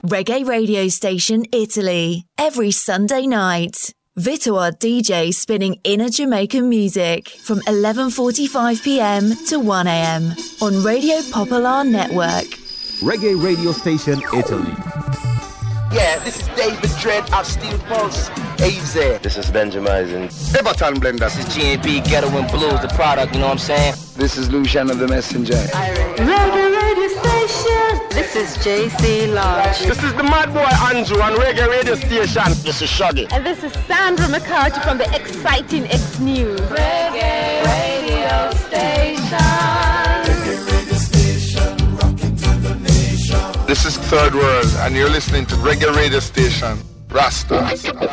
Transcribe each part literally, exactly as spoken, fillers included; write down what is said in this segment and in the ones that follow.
Reggae radio station Italy, every Sunday night. Vito our D J spinning inner Jamaican music from eleven forty-five p.m. to one a.m. on Radio Popolare Network. Reggae radio station Italy. Yeah, this is David Dredd of Steel Pulse. Easy. This is Benjamin. Everton Blender. This is G and B Ghetto and Blues, the product, you know what I'm saying? This is Lucian of the Messenger. Reggae radio station. This is J C Lodge. This is the Mad Boy Andrew on Reggae radio station. This is Shaggy. And this is Sandra McCarthy from the exciting X News. Reggae radio station. This is Third World, and you're listening to Reggae Radio Station, Rasta.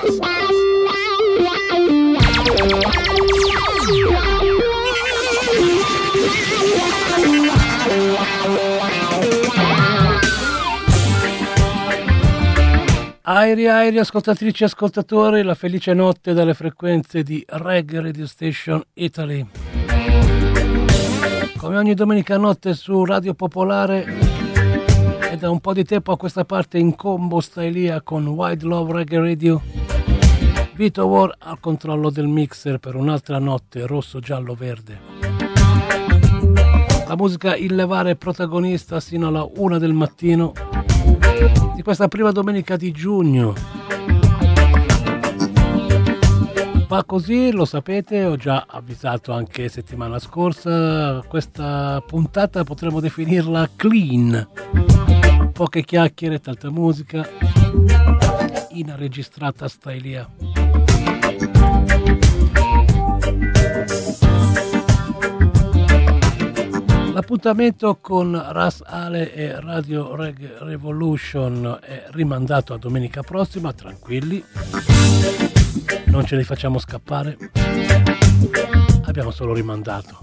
Airi, airi, ascoltatrici e ascoltatori, la felice notte dalle frequenze di Reggae Radio Station Italy. Come ogni domenica notte su Radio Popolare, e da un po' di tempo a questa parte in combo Stylia con Wide Love Reggae Radio, Vito War al controllo del mixer per un'altra notte rosso, giallo, verde. La musica Il Levare è protagonista sino alla una del mattino di questa prima domenica di giugno. Va così, lo sapete, ho già avvisato anche settimana scorsa, questa puntata potremmo definirla clean. Poche chiacchiere, tanta musica, in registrata Stylia. L'appuntamento con Ras Ale e Radio Reggae Revolution è rimandato a domenica prossima, tranquilli, non ce li facciamo scappare, abbiamo solo rimandato.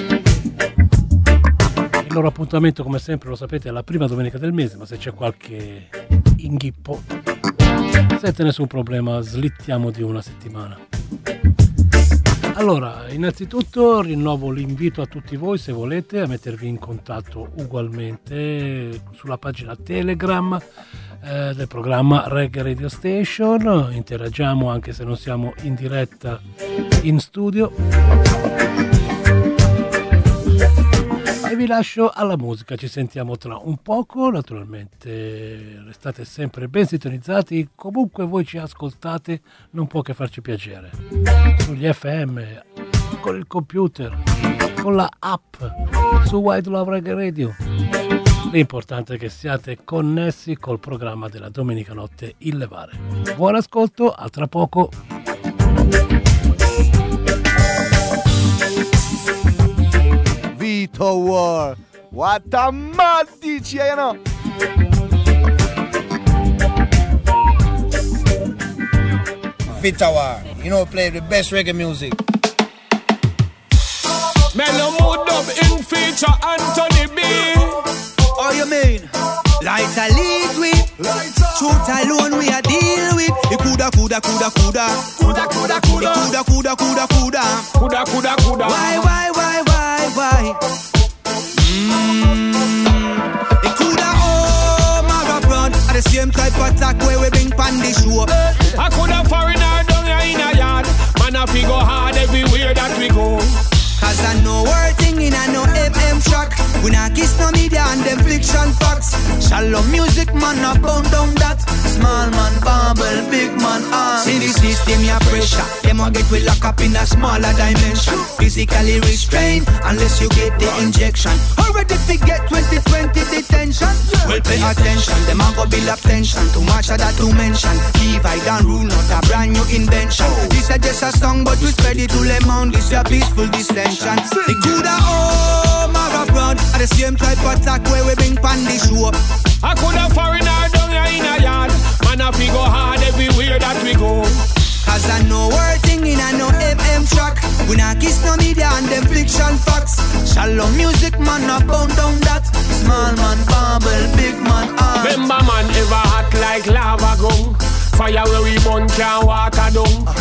Il loro appuntamento, come sempre, lo sapete, è la prima domenica del mese, ma se c'è qualche inghippo, senza nessun problema, slittiamo di una settimana. Allora, innanzitutto rinnovo l'invito a tutti voi, se volete, a mettervi in contatto ugualmente sulla pagina Telegram eh, del programma Reggae Radio Station. Interagiamo anche se non siamo in diretta in studio. E vi lascio alla musica, ci sentiamo tra un poco, naturalmente restate sempre ben sintonizzati, comunque voi ci ascoltate, non può che farci piacere, sugli F M, con il computer, con la app, su Wide Love Reggae Radio. L'importante è che siate connessi col programma della domenica notte Il Levare. Buon ascolto, a tra poco. Vito War, what a mad D J, you know. Vito War, you know, play the best reggae music. Mellow mood up in feature Anthony B. Oh, you mean? Light a lead with, truth alone we a deal with. It coulda, coulda, coulda, coulda, coulda, coulda, coulda, coulda, coulda, coulda, coulda, coulda, coulda, coulda. Why, why, why, why, why? Mmm. It coulda oh, Mara Brown, at the same type of attack where we bring pan the show. I coulda foreigner down here in a yard, man a fi go hard everywhere that we go. Cause I know we're thing in a no F M track. We not kiss no media and them fiction facts. Shallow music man a pound down that. Small man bubble, big man arm. See the system ya pressure. Them a get we lock up in a smaller dimension. Physically restrained unless you get the injection. Already forget twenty twenty detention. Well pay attention, them a go build up tension. Too much of that to mention. Divide and rule, not a brand new invention. This is just a song but we spread it to Le Monde. This is a peaceful dissension. The coulda oh, Mara Brown, at the same type of attack where we bring pan the show. I coulda foreigner down here in a yard, man a fi go hard everywhere that we go. Cause I know we're thing in a no F M track. We not kiss no media and them fiction facts. Shallow music man a pound down that. Small man bubble, big man arm. Remember man ever hot like lava gun. Fire where we burn can't water down.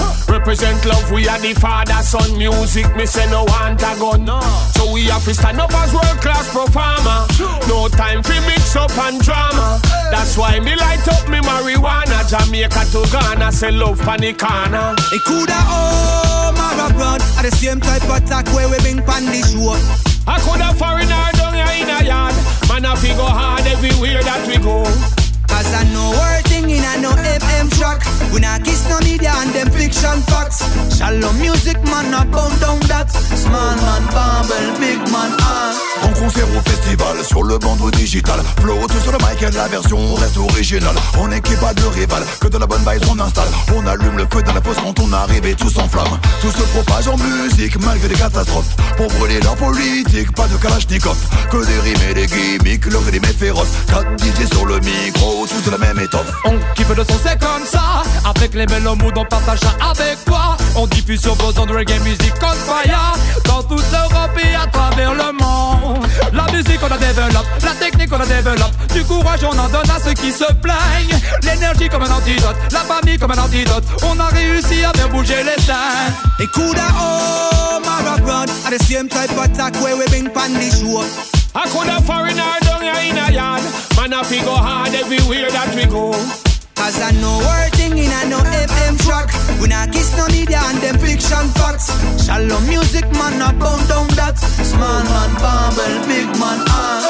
represent love. We are the father son music. Me say no want a gun. No. So we have to stand up as world class performer. No time for mix up and drama. That's why me light up me marijuana. Jamaica to Ghana, say love panicana. It coulda home or abroad at the same type of attack where we bring pan the show. I coulda foreigner down here in a yard. Man a fi go hard everywhere that we go. Cause I know working in a no F M track. We not kiss no media and them fiction facts. Shalom music man a bound down that. Small man bumble, big man ah. En concert au festival, sur le bandeau digital. Flotte sur le mic et la version reste originale. On n'est pas de rival, que de la bonne vibe on installe. On allume le feu dans la fosse quand on arrive et tout s'enflamme. Tout se propage en musique malgré des catastrophes. Pour brûler leur politique, pas de Kalachnikov. Que des rimes et des gimmicks, le rythme est féroce. quatre D J sur le micro, tous de la même étoffe. On kiffe le son, c'est comme ça. Avec les mélos moods, on partage ça avec toi. On diffuse sur vos ondes reggae music on fire. Dans toute l'Europe et à travers le monde. La musique on la développe, la technique on la développe. Du courage on en donne à ceux qui se plaignent. L'énergie comme un antidote, la famille comme un antidote. On a réussi à faire bouger les scènes. It coulda home or abroad at the same type of attack where we bring pan the show. I coulda foreigner down here in a yard. Man a fi go hard everywhere that we go. Cause I know working in a no F M track. We not kiss no media and them fiction facts. Shalom music man a bound down that. Small man bumble, big man ah.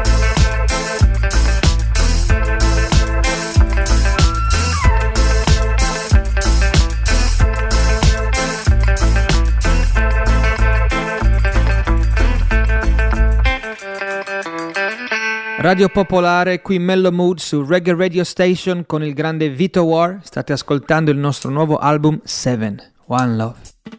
Radio Popolare, qui Mellow Mood su Reggae Radio Station con il grande Vito War. State ascoltando il nostro nuovo album Seven, One Love.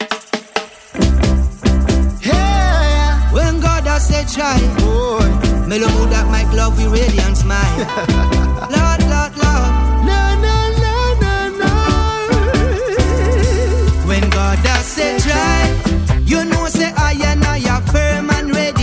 Yeah, when God has said try, boy, Mellow Mood that make love with radiant smile. Lord, Lord, Lord, no, no, no, no, no. When God has said try, you know say I and I are firm and ready.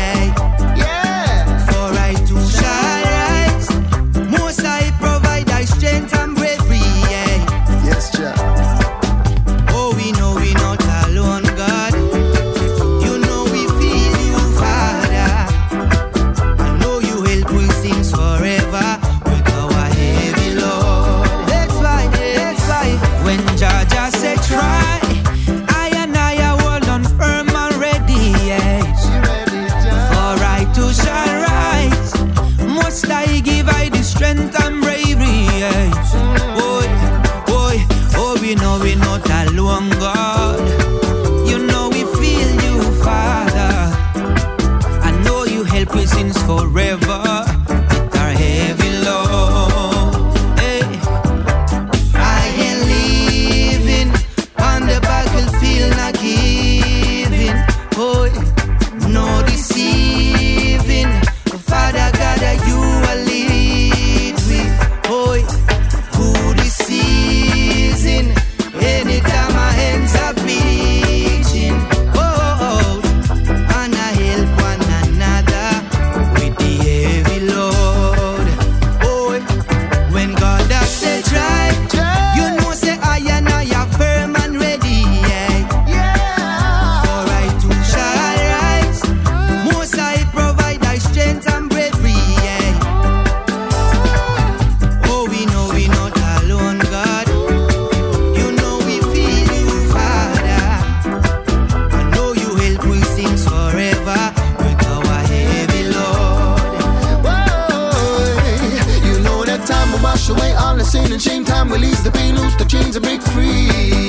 Forever with our heavy load. Hey. I ain't living on the battlefield, not giving. Oh, no deceiving. Father God, that you will lead me. Oh, good season. Anytime my hands are beating. Oh, oh, and I help one another. Heavy load. Oh, when God has said try, you know say I and I are firm and ready. Yeah, yeah. For I too shall rise. Most I provide thy strength and bravery. Yeah. Oh, we know we not alone, God. You know we feel you, Father. I know you help we sing forever with our heavy load. Wash away all the sin and shame. Time release the pain, loose the chains and break free.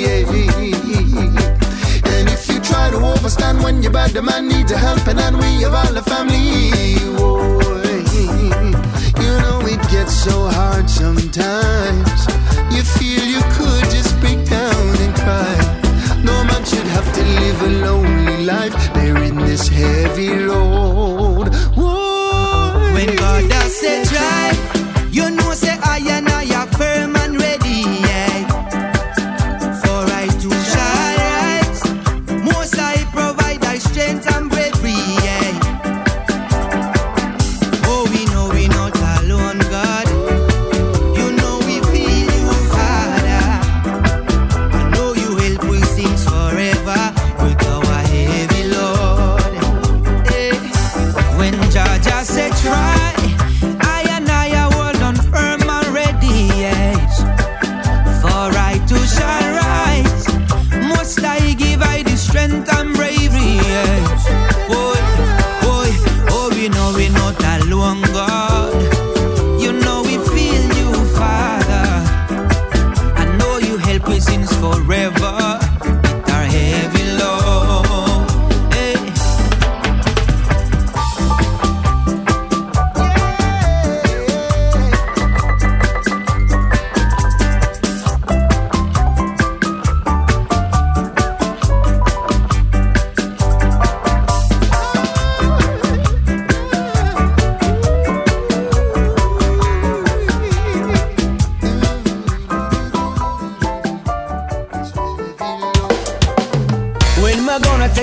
And if you try to overstand when you're bad, the man needs a helping hand. We have all the family. Whoa. You know it gets so hard sometimes. You feel you could just break down and cry. No man should have to live a lonely life bearing this heavy load. Whoa. When God does say try, you know say I and I are firm and ready, yeah. For I too shall rise. Most I provide thy strength and bravery, yeah. Oh, we know we not alone, God. You know we feel you, Father. I know you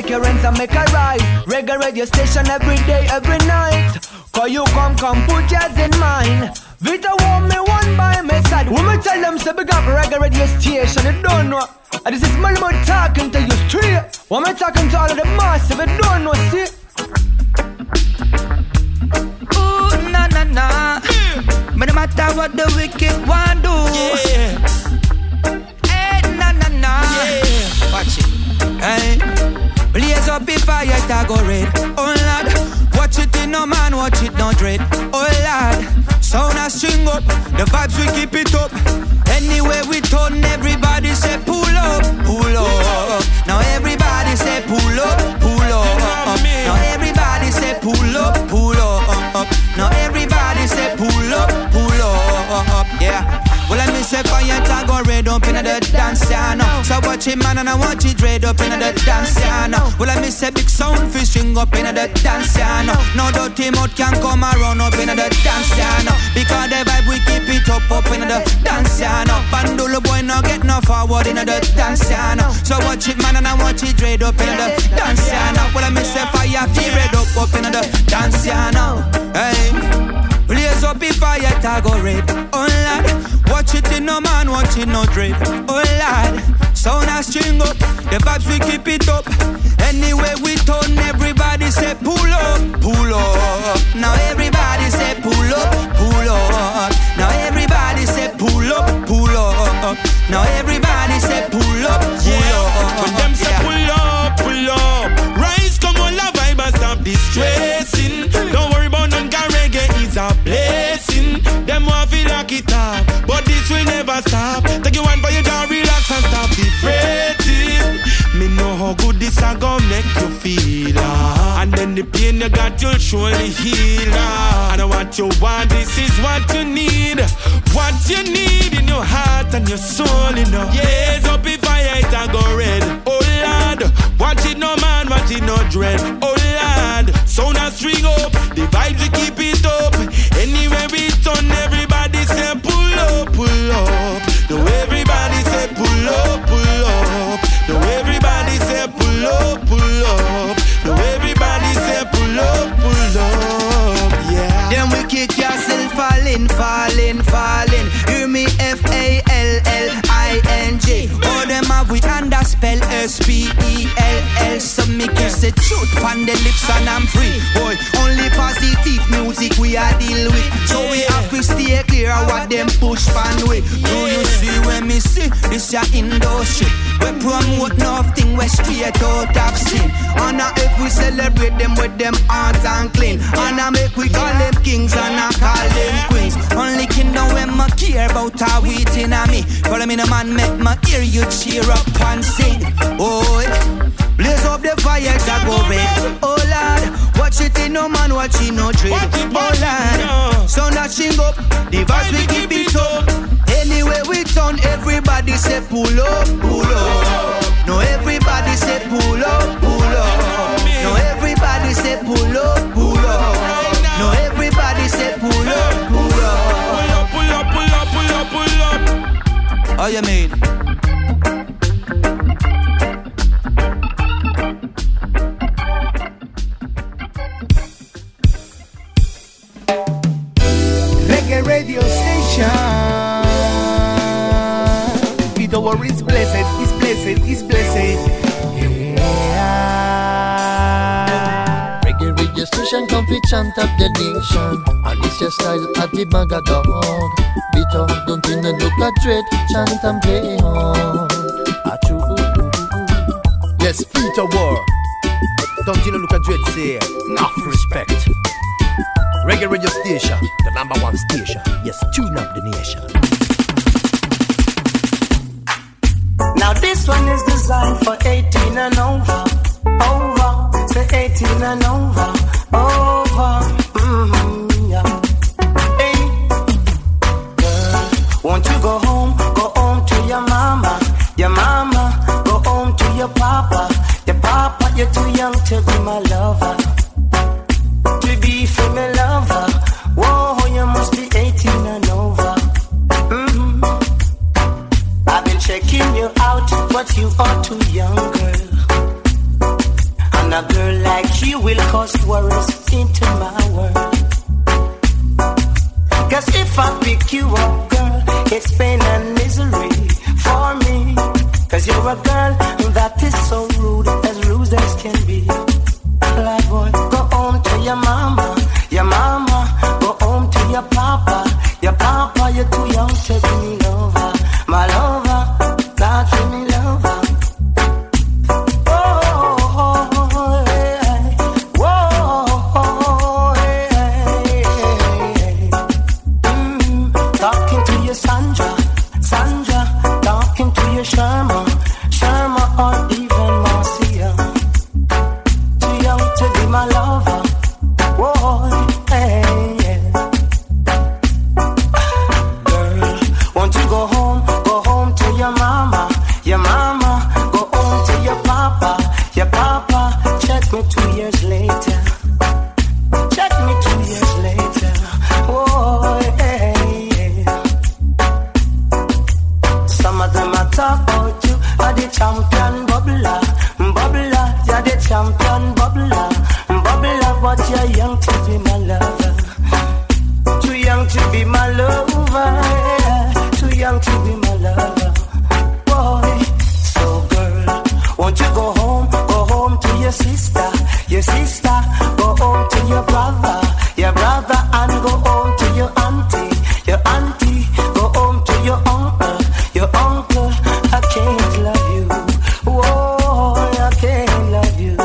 shake your hands and make a rise. Reggae radio station every day, every night. Cause you come, come put yours in mine. Vita want me one by my side. When me tell them say big up reggae radio station, you don't know. And this is Malmo talking to you straight. When me talking to all of the massive, you don't know, see. Ooh, na na na. But no matter what the wicked want do. Yeah. Hey, na na na. Yeah. Watch it. Hey. Blaze up the fire, it a go red. Oh lad, watch it in no man, watch it no dread. Oh lad, sound a string up, the vibes we keep it up. Anywhere we turn, everybody say pull up, pull up. Now everybody say pull up, pull up. Now everybody say pull up, pull up. Now everybody say pull up, pull up. Yeah. Well, let me say fire tag go red up in the dance, yeah, no. So watch it, man, and I watch it red up in the dance, yeah, no. Well, let me say big sound fish string up in the dance, yeah, no. No dirty mouth can come around up in the dance, yeah, no. Because the vibe we keep it up up in the dance, yeah, no. Bandolo boy no get no forward in the dance, yeah, no. So watch it, man, and I watch it red up in the dance, yeah, no. Well, let me say fire feel red up up in the dance, yeah, no. Hey. Blaze up the fire, tag go red. Oh lad, watch it in no man, watch it no dread. Oh lad, sound a string up, the vibes we keep it up. Anyway we turn, everybody say pull up, pull up. Now everybody say pull up, pull up. Now everybody say pull up, pull up. Now everybody say pull up, pull yeah. up. When them say yeah. pull up, pull up. Rise, come on, la vibe and stop distressing. Don't worry about none, cause reggae is a blessing. Them want to lock it up, but this will never stop. Take you one for your down, relax and stop the fretting. Me know how good this a gonna make you feel, ah. And then the pain you got you'll surely heal, ah. And what you want, this is what you need. What you need in your heart and your soul, you know. Yes, up if I hate I go red. Oh lad, watch it no man, watch it no dread. Oh lad, sound a string up, the vibes we keep it up. Anywhere we turn, everybody say pull up, pull up. No everybody say pull up, pull up. No everybody say pull up, pull up. No everybody say pull up, pull up. Yeah. Then we kick yourself falling, falling, falling. Hear me F A L L I N G. Oh them have we underspell S P E L L. So me kiss the truth on the lips and I'm free. Boy, only positive music we are deal with. So we have to stay clear of what them push pan with. Do you see when me see this ya industry? We promote nothing we straight out of sin. And if we celebrate them with them hearts and clean. And I make we call them kings and I call them queens. Only kingdom when me care about how we in a me. Follow me the man make my ear you cheer up and sing. Oh, blaze up the fire that go red. Oh Lord, watch it in no man, watch it no trade. Oh Lord, sound that sing up, the verse we keep it up. Anyway we turn, everybody say pull up, pull up. No everybody say pull up, pull up. No everybody say pull up, pull up. No everybody say pull up, pull up. Pull up, pull up, pull up, pull up, pull up. How you mean? Reggae radio station. Vito War is blessed, is blessed, is blessed. Yeah. Reggae radio station come fi chant up the nation. And this your style at the Magadon. Vito, don't you no look at dread, chant and play on. Achoo. Yes, Vito War. Don't you no look at dread, say enough respect. Reggae radio station, the number one station. Yes, tune up the nation. Now this one is designed for eighteen and over. Over, say eighteen and over. Over, mm-hmm, yeah. Hey, girl, won't you go home? Go home to your mama. Your mama, go home to your papa. Your papa, you're too young to be my lover. To be female lover. Whoa, you must be eighteen and over. Mm-hmm. I've been checking you out, but you are too young, girl. it's pain and misery for me. Cause you're a girl that is so rude, as rude as can be. Like boy, go home to your mama, your mama, go home to your papa, your papa, you're too young to be me lover, my lover, not to me lover. Sandra, Sandra, talking to your Sharma, Sharma or even Marcia. Too young to be my lover. Whoa, hey, yeah. Girl, won't you go home, go home to your mama, your mama, go home to your papa, your papa. Check me two years later. Check me two years later. Whoa, hey. Some of them are talk about you are the champion bubbler, bubbler, you're the champion bubbler, bubbler, but you're young to be my lover, too young to be my lover, yeah. Too young to be my lover, boy. So girl, won't you go home, go home to your sister, your sister, go home to your brother, your brother, and go home to your auntie, your auntie, go home to your uncle. Your uncle, I can't love you. Whoa, I can't love you.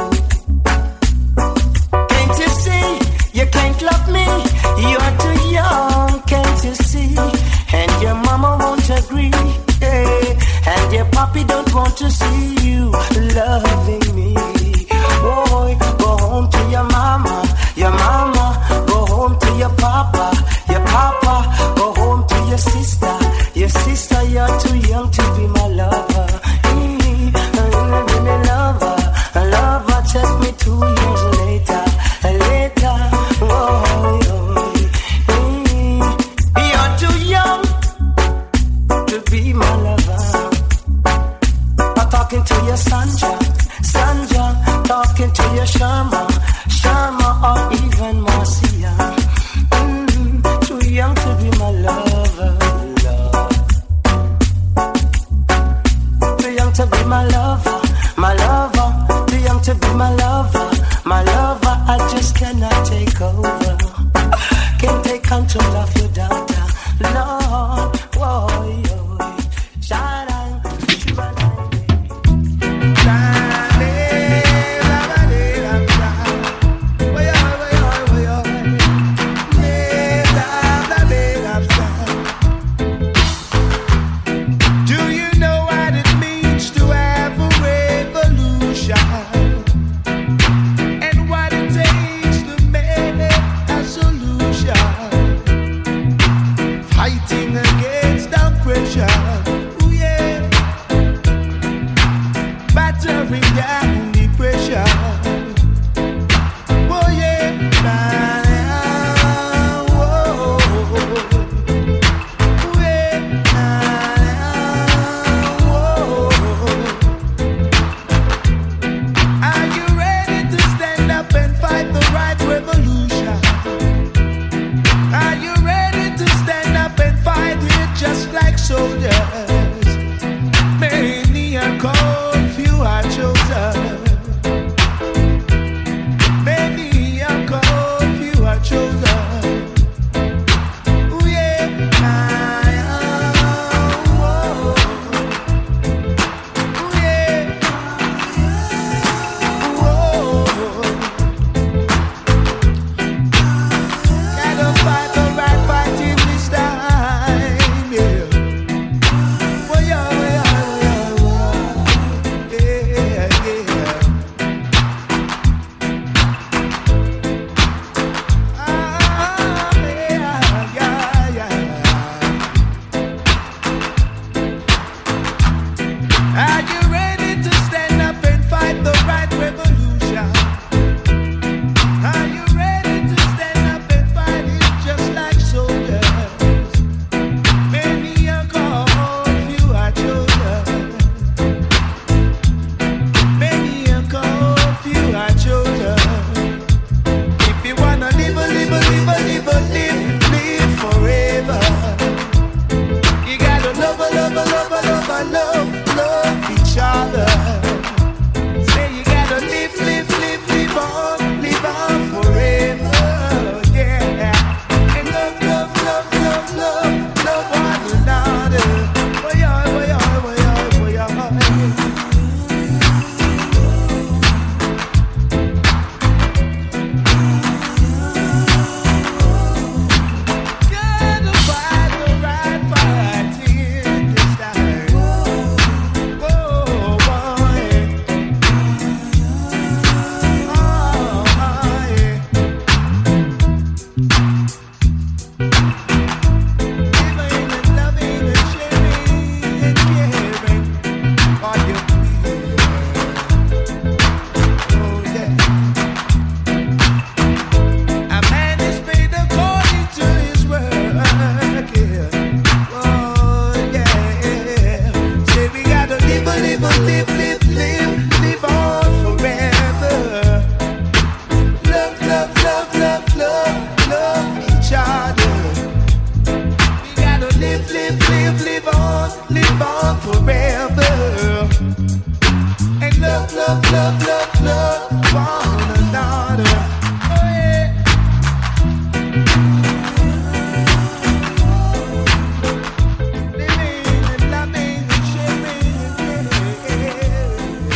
Can't you see? You can't love me. You're too young, can't you see? And your mama won't agree. Yeah. And your papi don't want to see you loving me. Boy, go home to your mama. Your mama, go home to your papa. Your papa, go home to your sister. Your sister, you're too young to be my lover. Mm, I'm a lover, a lover. Check me two years later, later. Oh, mm, you're too young to be my lover. I'm talking to your Sandra, Sandra. Talking to your Sharma, Sharma, or even Marcia. Mm, too young to be my lover. To be my lover, my lover, too young to be my lover, my lover, I just cannot take over, can't take control of your daughter, Lord, whoa, yo, shine, shine, fight live, live, live, live on, live on forever. And love, love, love, love, love one another. Oh yeah. Living and loving and sharing, yeah.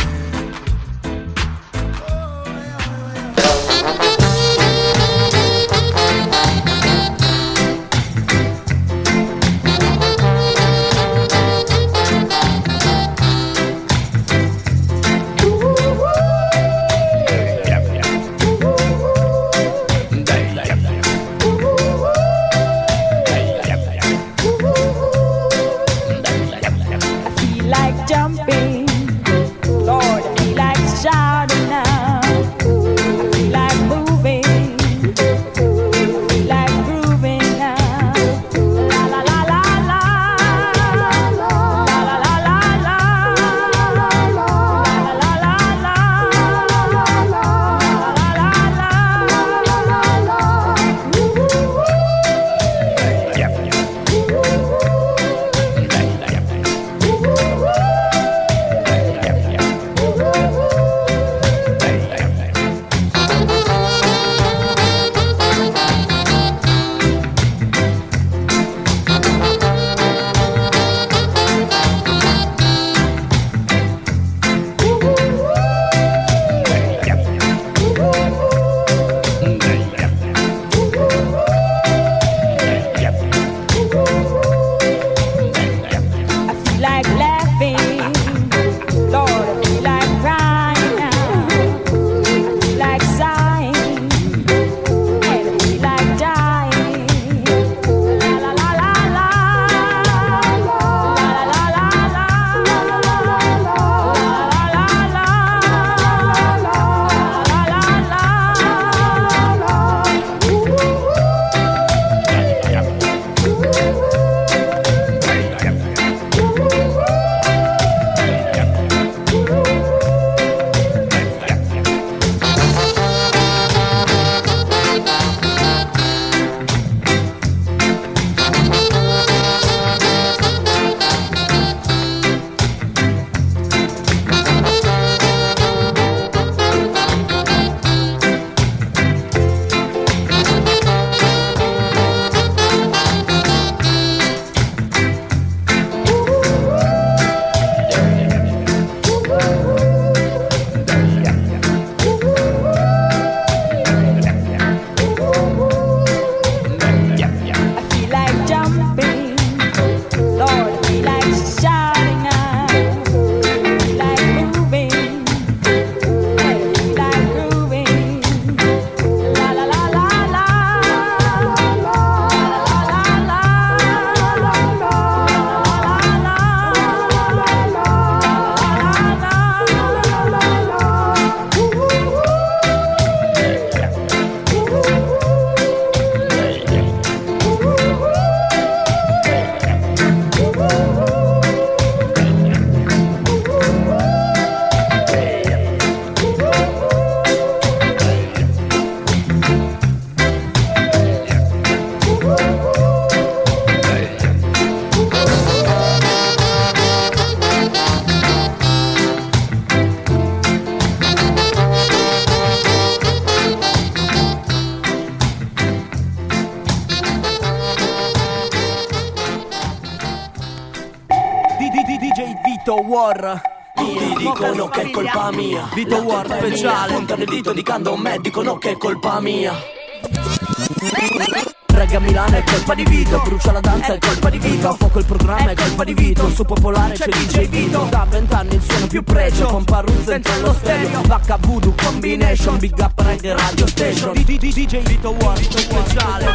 Vito War. Ti dicono che è colpa mia. Vito War speciale. Puntano il dito indicando un me. Dicono che è colpa mia. Reggae a Milano è colpa di Vito. Brucia la danza è colpa di Vito. A fuoco il programma è colpa di Vito. Su Popolare c'è D J Vito. Da vent'anni il suono più pregio. Con Parruzza dentro lo stereo. Vacca Voodoo Combination. Big Up Reggae Radio Station. D J Vito War speciale.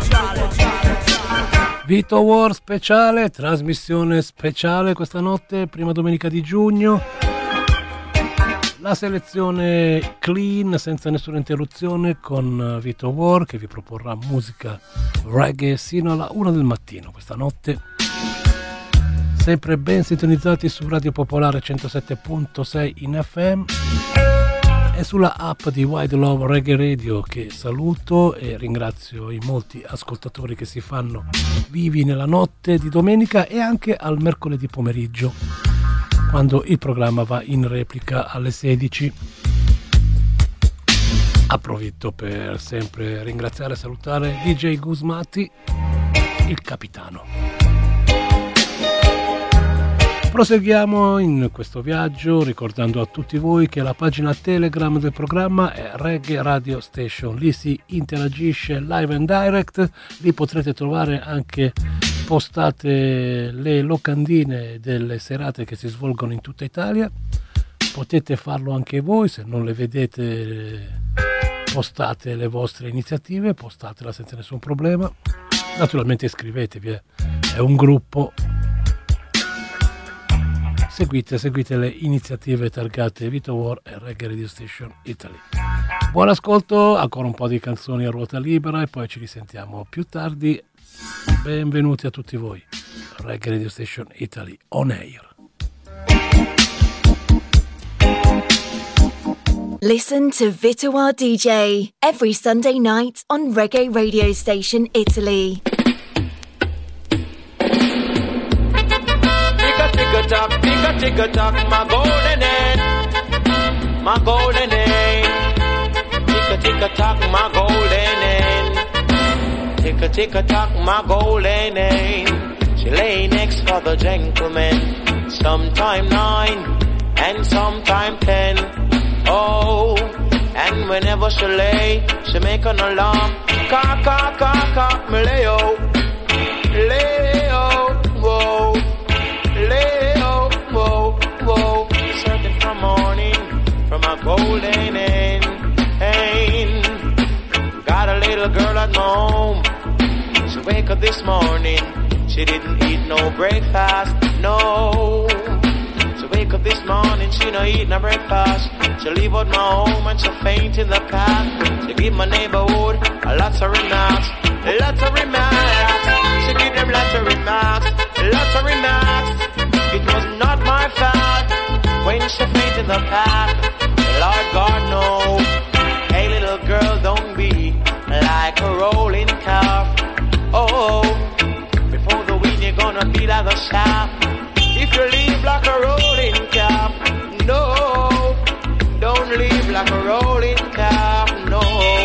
Vito War speciale, trasmissione speciale questa notte, prima domenica di giugno. La selezione clean, senza nessuna interruzione, con Vito War che vi proporrà musica reggae sino alla una del mattino questa notte. Sempre ben sintonizzati su Radio Popolare centosette virgola sei in F M. e sulla app di Wide Love Reggae Radio, che saluto e ringrazio i molti ascoltatori che si fanno vivi nella notte di domenica e anche al mercoledì pomeriggio, quando il programma va in replica alle sedici. Approfitto per sempre ringraziare e salutare D J Gusmati, il capitano. Proseguiamo in questo viaggio ricordando a tutti voi che la pagina Telegram del programma è Reggae Radio Station, lì si interagisce live and direct, lì potrete trovare anche postate le locandine delle serate che si svolgono in tutta Italia. Potete farlo anche voi, se non le vedete postate le vostre iniziative, postatela senza nessun problema. Naturalmente iscrivetevi, eh. È un gruppo. Seguite, seguite le iniziative targate Vito War e Reggae Radio Station Italy. Buon ascolto, ancora un po' di canzoni a ruota libera e poi ci risentiamo più tardi. Benvenuti a tutti voi. Reggae Radio Station Italy on air. Listen to Vito War D J every Sunday night on Reggae Radio Station Italy. Tick-a-tick-a-tock, tick-a-tick-a-tock, my golden hen, my golden hen. Tick-a-tick-a-tock, my golden hen. Tick-a-tick-a-tock, my golden hen. She lay next for the gentleman, sometime nine and sometime ten. Oh, and whenever she lay, she make an alarm. Cock, cock, cock, cock, me lay-o, lay-o, whoa. Leo, whoa, whoa, searching for morning from a golden hen. Got a little girl at home. She wake up this morning. She didn't eat no breakfast, no. She wake up this morning. She no eat no breakfast. She leave out my home and she faint in the path. She give my neighborhood a lots of remarks, lots of remarks. She give them lots of remarks, lots of remarks. It was not my fault when she fainted in the path. Lord God, no. Hey, little girl, don't be like a rolling calf. Oh, before the wind, you're gonna be like a shaft. If you leave like a rolling calf, no. Don't leave like a rolling calf, no.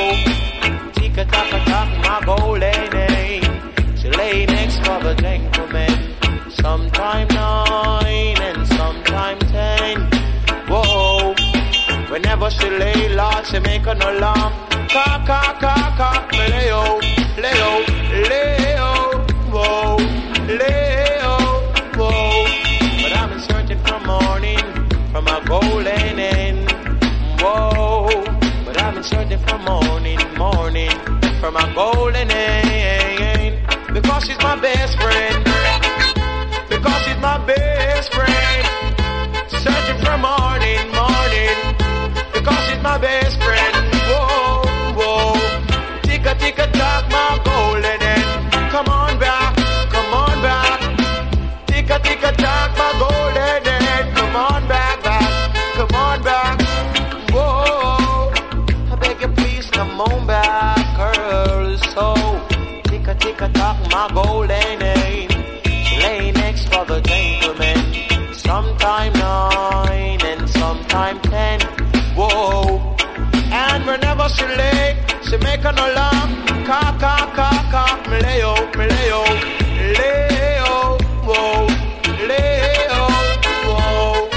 Tick-a-tock-a-tock, my golden name. She lay next for the gentleman. Sometime nine and sometime ten. Whoa. Whenever she lay, Lord, she make an alarm. Cock, cock, cock, cock, lay-o, lay-o, lay-o, whoa, lay-o, whoa. But I'm in searching for morning from a golden hen. Whoa. But I'm in searching for morning, morning from a golden hen. Because she's my best friend. Because she's my best friend. Searching for morning, morning. Because she's my best friend. Whoa, whoa. Tick-a-tick-a-tock, my golden hen. Come on back, come on back. Tick-a-tick-a-tock, my golden hen. Come on back, back, come on back. Whoa, I beg you please come on back, girl. So, tick-a-tick-a-tock, my golden hen. Lay next for the gentleman. Sometime nine and sometime ten. Whoa. And whenever she lay, she make an alarm. Cock, cock, cock, cock, me lay-o, me lay-o, lay-o, whoa, lay-o, whoa.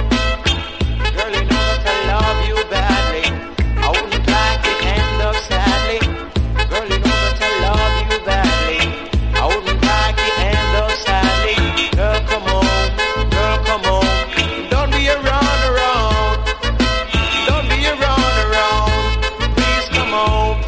Girl, you know that I love you badly. I wouldn't like it end up sadly. Girl, you know that I love you badly. I wouldn't like it end up sadly. Girl, come on, girl, come on. Don't be a run around. Don't be a run around. Please come on.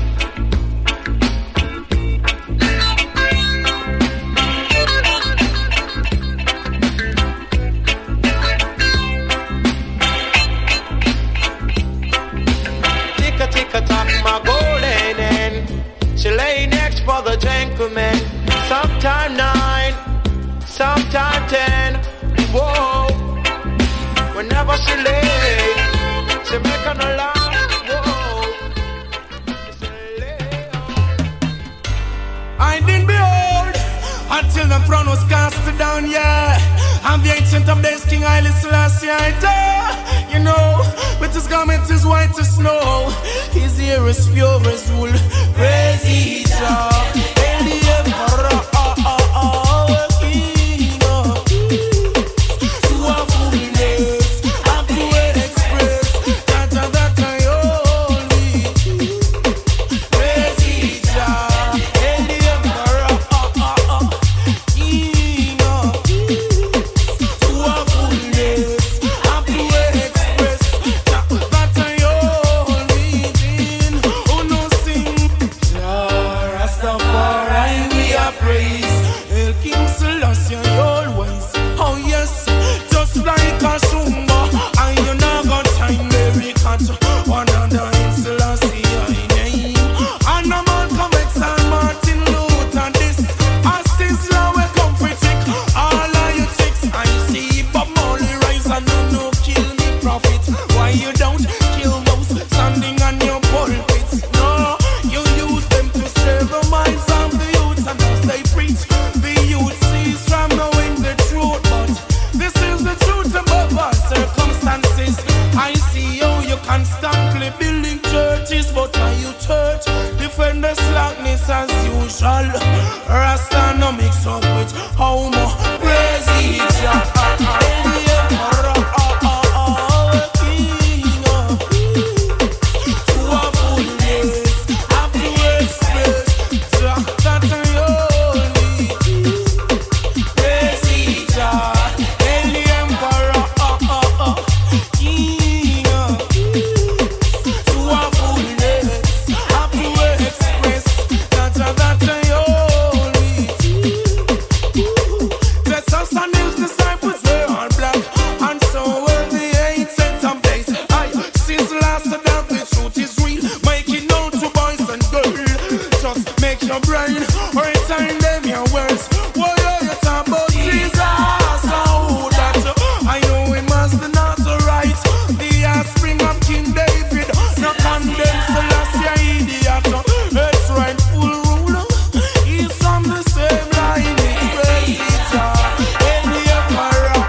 Tick-a-tick-a-tock, my golden hen. She lay next for the gentleman. Sometime nine, sometime ten. Whoa. Whenever she lay, Jamaica no lie. Whoa. I didn't behold until the throne was cast down, yeah. I'm the ancient of days, King Haile Selassie, I die. You know, with his garment is white as snow, his ear is pure as wool. Praise ye Jah, hail the Emperor, oh, oh, oh, King of Kings. To our fullness, I'm to express that that I hold with. Praise ye Jah, hail the Emperor, oh, oh, oh, King of Kings. To our fullness, I'm to express that I hold within. Oh no, sing Jah Rastafari, we are praise. El King Selassie always. Oh yes, just like a shumba, I you not got time, Mary cat. One under in Selassie I name. And a man come X and Martin Luther this. As this law we come for trick. All of you tricks I see Bob Marley rise and no no kill me prophet. Why you don't kill those standing on your pulpits? No, you use them to save the minds of the youth, and as they preach, the youth cease from knowing the truth. But this is the truth above all circumstances. I see how you constantly building churches, but are you church? Defend the slackness as usual. Rasta no mix up with how much praise each other. King of Kings, to our fullness, have to express that I hold with. Praise each other, hail the Emperor, King of Kings, to our fullness, have to express that that I hold with. Jesus and his disciples were all black, and so were the ancient of days. I since last that the truth is real, make it known to boys and girls. Just make your brain return them your words. What are you talking about Jesus? Oh, that I know him as the Nazarite, the offspring of King David. No condemn Selassie, idiot. It's rightful ruler. He's from the same line. It's praise Jah, hail the Emperor,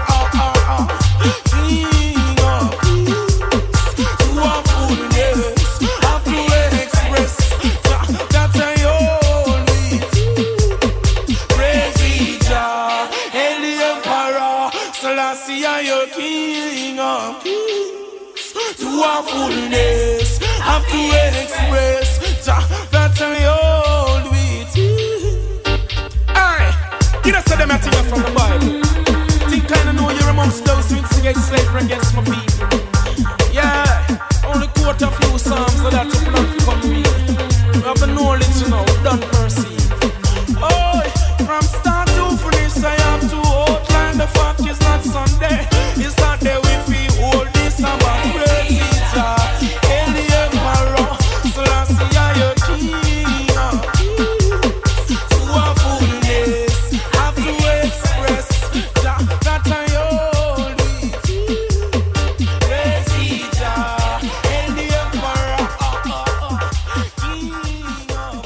King of Kings. To our fullness, have to express that I hold with. Praise Jah, hail the Emperor, Selassie, your King of Kings. To our fullness, have to express that I hold with. Aye, you know, say them a thing from the Bible. Think kinda know you're amongst those who instigate slavery against my people. Yeah, only quote a few psalms so that you can come read. We have the knowledge, you know, done perceive. Oh, from start to finish, I have to outline the fact it's not Sunday. It's not there we feel hold this about praise Jah, hail the Emperor, Selassie, your King of Kings. To our fullness, have to express that I hold with. Praise Jah, hail the Emperor, King of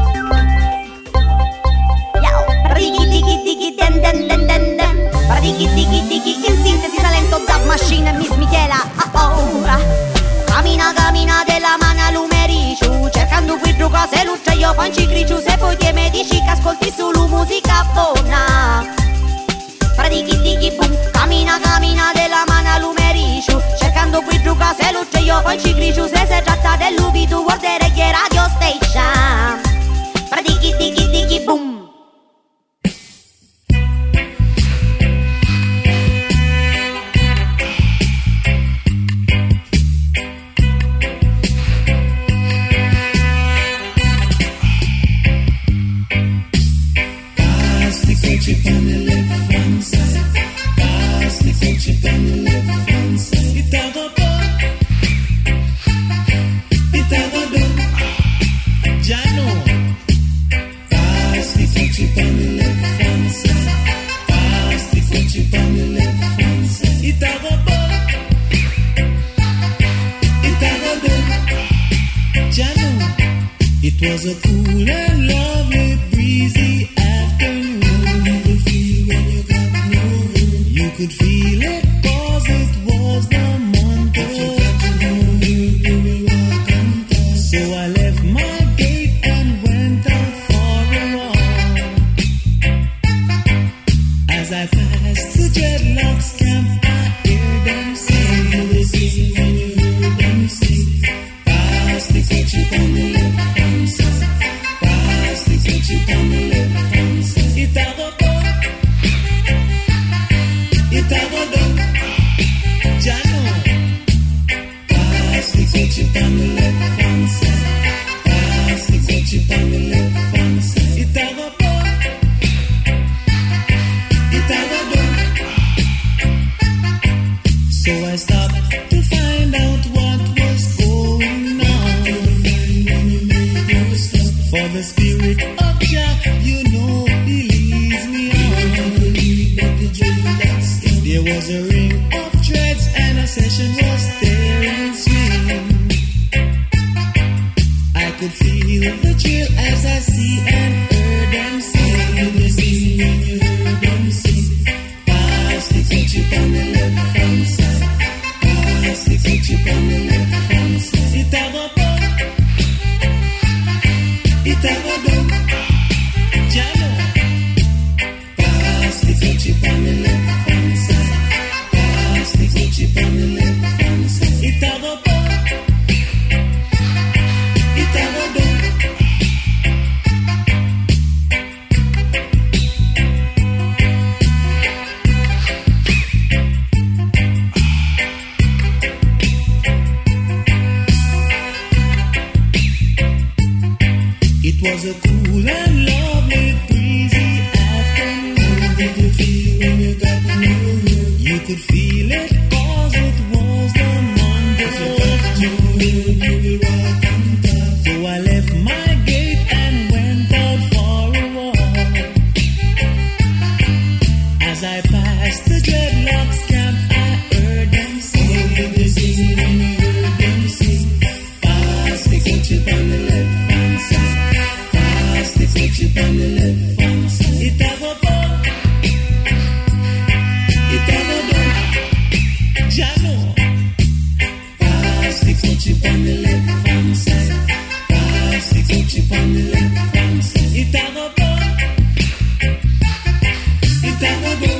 Yo, riggy diggy diggy den den den den den. Riggy diggy diggy in sintesi talento dub machine Miss Michela. Oh oh. Camina camina della mano lumerici, cercando qui due cose luce io fanci griciu. Se poi che mi dici che ascolti solo musica buona. Riggy diggy boom. Camina camina della mano lumerici, cercando qui due cose luce io fanci griciu. Se si tratta dell'ubito world reggae radio station. Riggy diggy diggy boom. It was a cool and lovely breezy afternoon. You could feel when you got no room. You could feel it cause it was the month of June. So I left my gate and went out for a walk. As I passed the dreadlocks camp, I hear them sing. They sing when you hear them sing. Pass the ketchup on the left hand side. Pass the ketchup on the left hand side. It a go go. It a go go. Jano. Pass the ketchup on the left hand side. Pass the ketchup on the left hand side. It a go go. It a go go. So I stopped to find out what was going on. For the spirit of Jah, you know, he leads me on. There was a ring of dreads and a session was there in swing. I could feel the chill as I see and heard them sing. They sing when you heard them sing. Pass the ketchup on the left hand side. Pass the ketchup on the left hand side. It a go go. It a go go. Jano. Pass the ketchup on the left hand side. Pass the ketchup on the left hand side. It a go go. It a go go. It was a cool and lovely breezy afternoon. Did you feel when you got no room? You could feel it cause it was the Monday of June. You will walk on top. So I left my gate and went out for a walk. As I passed the dreadlocks camp, I heard them sing. They sing when you heard them sing. Pass the ketchup on the left hand side. Pass the ketchup on the left hand side. It a go go. It a go go. Jano. Pass the ketchup on the left hand side. Pass the ketchup on the left hand side. It a go go. It a go go.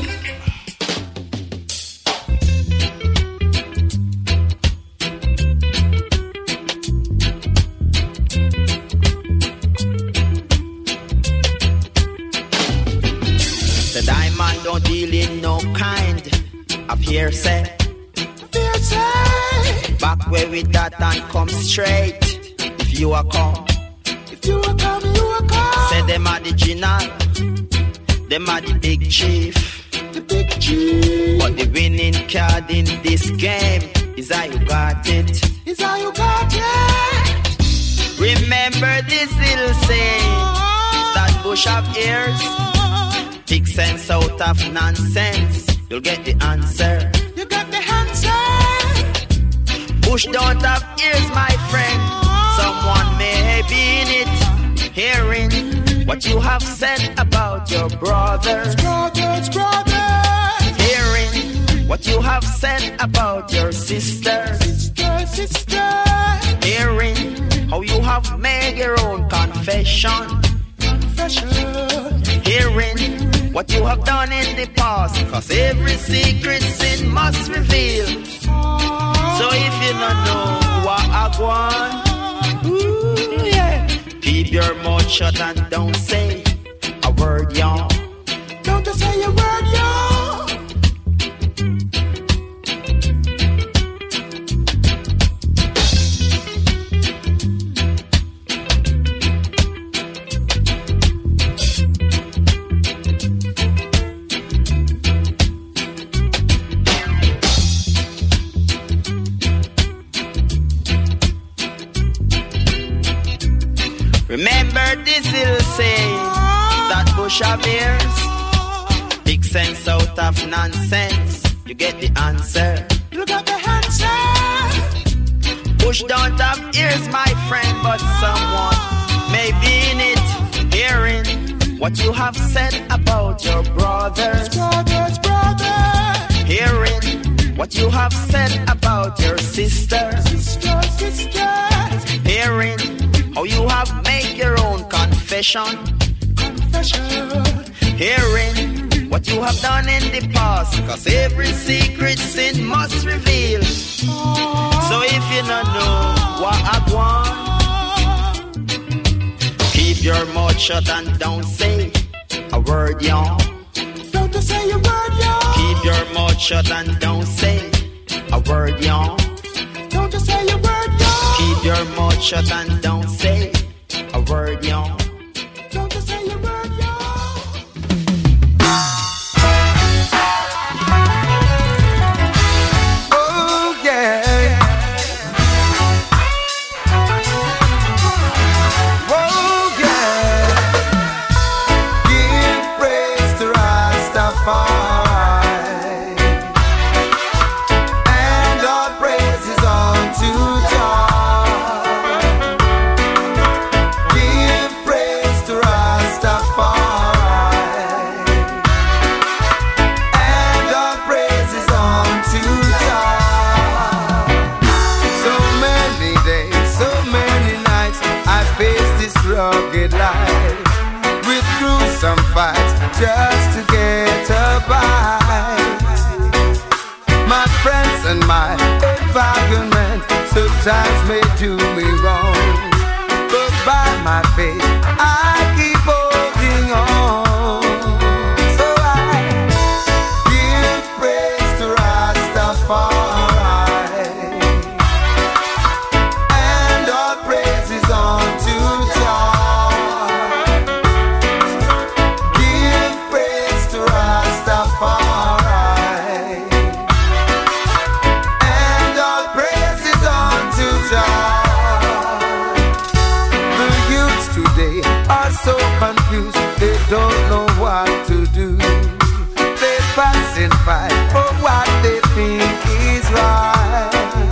The diamond don't deal in no kind of hearsay. Back where we that and come straight. If you are come, if you are come, you are come. Say them are the general, them are the big chief, the big chief. But the winning card in this game is how you got it. Is how you got it. Remember this little saying, that bush of ears. Take sense out of nonsense. You'll get the answer. You got the answer. Bush don't have ears, my friend. Someone may be in it, hearing what you have said about your brothers. Brothers, brothers. Hearing what you have said about your sisters. Sister, sister. Hearing how you have made your own confession. Confession. Hearing what you have done in the past, cause every secret sin must reveal. So if you don't know what I want, ooh, yeah, keep your mouth shut and don't say a word, y'all. Don't say a word, y'all. Remember this little saying, that bush of ears, big sense out of nonsense. You get the answer. You got the answer. Bush don't have ears, my friend, but someone may I been it, hearing what you have said about your brothers, brothers, brothers. Hearing what you have said about your sisters, sisters, sisters. Hearing how you have made your own confession, confession. Hearing what you have done in the past, cause every secret sin must reveal. So if you don't know what I want, keep your mouth shut and don't say a word, y'all. Don't say a word, y'all. Keep your mouth shut and don't say a word, y'all. Don't say a word, y'all. Keep your mouth shut and don't say a word, y'all. Don't say a word, y'all. Oh yeah. Oh yeah. Give praise to Rastafari. Rugged life with gruesome fights just to get a bite. My friends and my environment sometimes may do me wrong, but by my faith I keep holding on. So I give praise to Rastafari, and all praise is unto so confused, they don't know what to do. They pass and fight for what they think is right.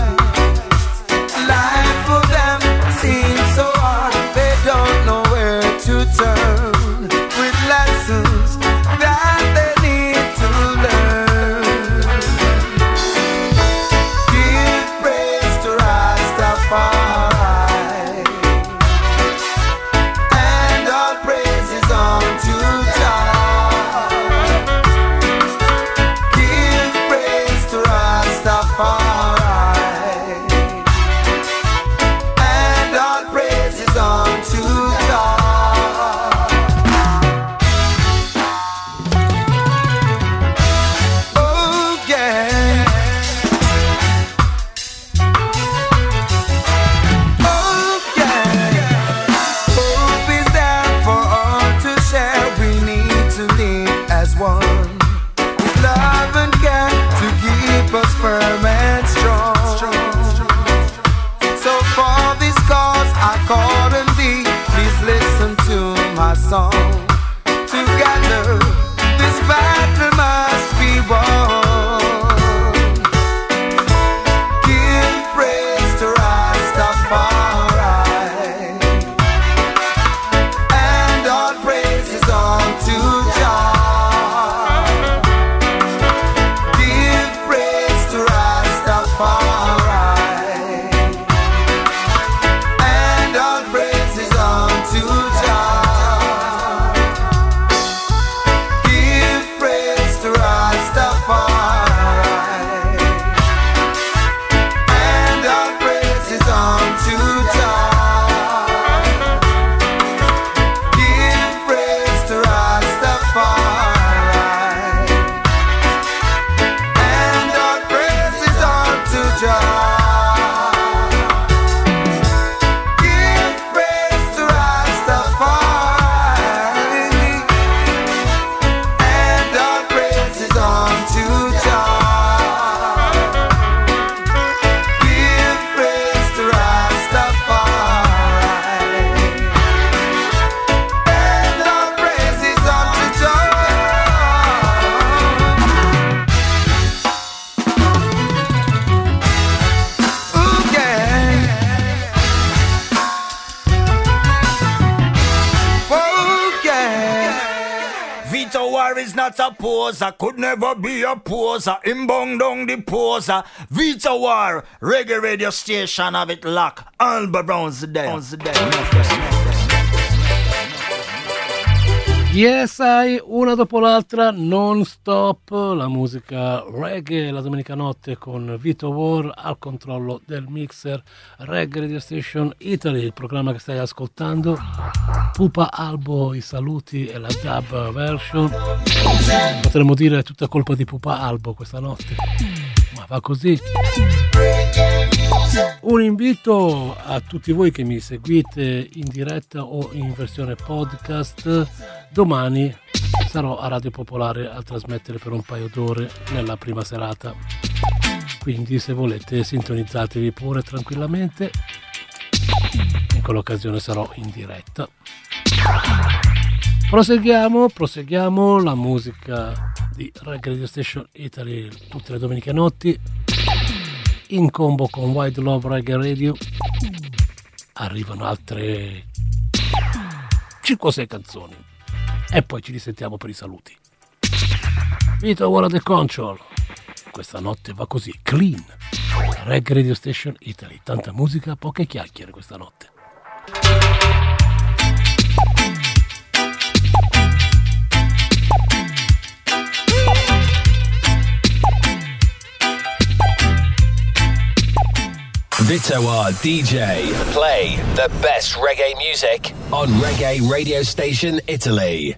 Life for them seems so hard, they don't know where to turn with lessons that they need to learn. Give praise to Rastafari. Praise is not a poser, could never be a poser. Him bong down the poser. Vito War, reggae radio station of it lock. Alba Brown's the day. Yes, I, una dopo l'altra, non stop, la musica reggae la domenica notte con Vito War al controllo del mixer Reggae Radio Station Italy, il programma che stai ascoltando. Pupa Albo, i saluti e la dub version. Potremmo dire è tutta colpa di Pupa Albo questa notte, ma va così. Un invito a tutti voi che mi seguite in diretta o in versione podcast. Domani sarò a Radio Popolare a trasmettere per un paio d'ore nella prima serata, quindi se volete sintonizzatevi pure tranquillamente, in quell'occasione sarò in diretta. Proseguiamo, proseguiamo la musica di Reggae Radio Station Italy tutte le domeniche notti in combo con Wide Love Reggae Radio. Arrivano altre cinque o sei canzoni e poi ci risentiamo per i saluti. Vito War the Control, questa notte va così, clean. Reggae Radio Station Italy, tanta musica, poche chiacchiere questa notte. Vito R D J. Play the best reggae music on Reggae Radio Station Italy.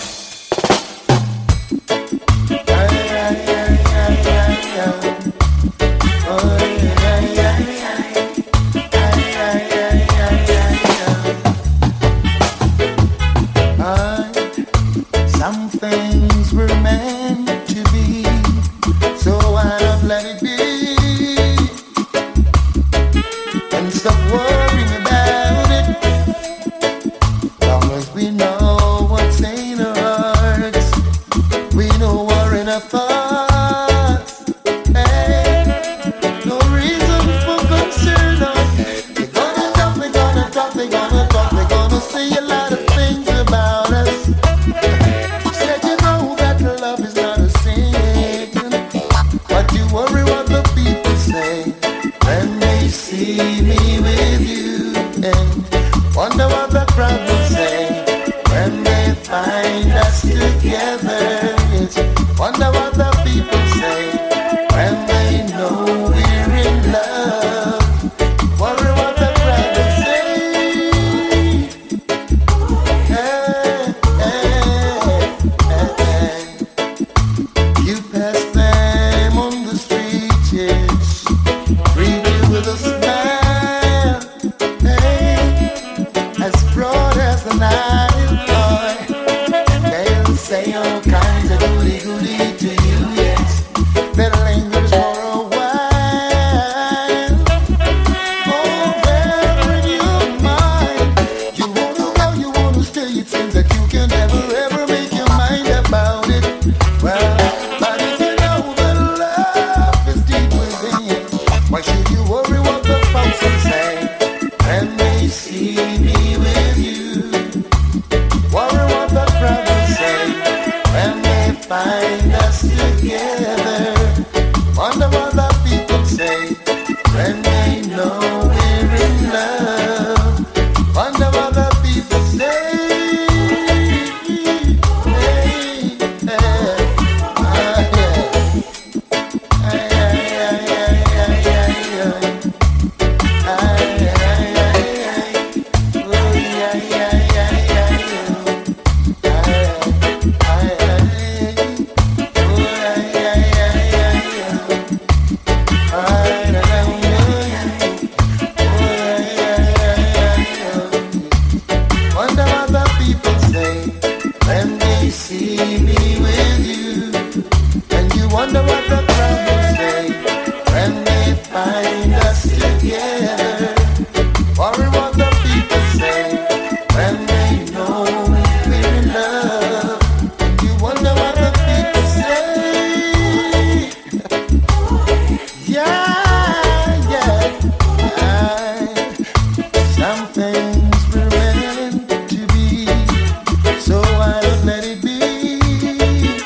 Some things were meant to be, so why not let it be? And stop worrying about it, long as we know what's in our hearts. We know we're in our thoughts. Hey, no reason for concern. They're gonna talk, they're gonna talk, they're gonna talk, they're gonna say a lot of things about us. Said you know that love is not a sin, but you worry what the people say when they see me with you, and wonder what the crowd will say when they find us together. Yes, wonder what the people say when they know we're in love. Worry what the crowd will say. Hey, hey, hey, hey. You pass them on the street, yes, greet you with a smile, hey, as broad as the Nile, boy. They'll say all kinds of goody goody to you, yes, that lingers for a while. Oh, there in your mind, you wanna go, you wanna stay, it seems that you can never ever make your mind about it. Well, but if you know that love is deep within, why should you worry what the folks will say when they see me with you? Worry what the crowd will say when they find us together. Wonder what the people say when they know we're in love. Wonder what the people say. Hey, hey, ah, yeah. Ay, ay, ay, ay, ay, ay, ay. Ay, ay, ay, ay. Oh, yeah, yeah, yeah, yeah, yeah. Ay, ay, ay. Oh, yeah, yeah, yeah, yeah, yeah. Ay, da, da, yeah. Oh, yeah, yeah, yeah, yeah, yeah. Wonder what the people say when they see me with you, and you wonder what the crowd will say when they find us together. Worry what the people say when they know we're in love, and you wonder what the people say. Yeah, yeah, I, some things were meant to be, so I don't let it be.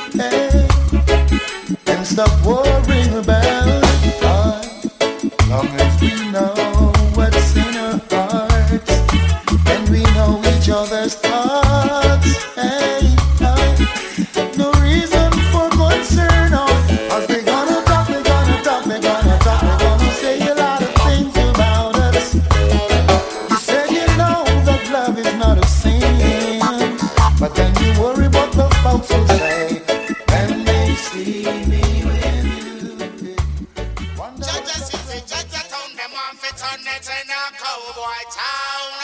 stop worrying about it. Long as we know what's in our hearts, and we know each other's thoughts. Hey, hey. No reason for concern. Oh, as they gonna talk, they gonna talk, they gonna talk, they gonna say a lot of things about us. You said you know that love is not a sin, but then you worry about the folks who say when they see me with you. Jaja City, Jaja Town, them on fit on it in a cowboy town.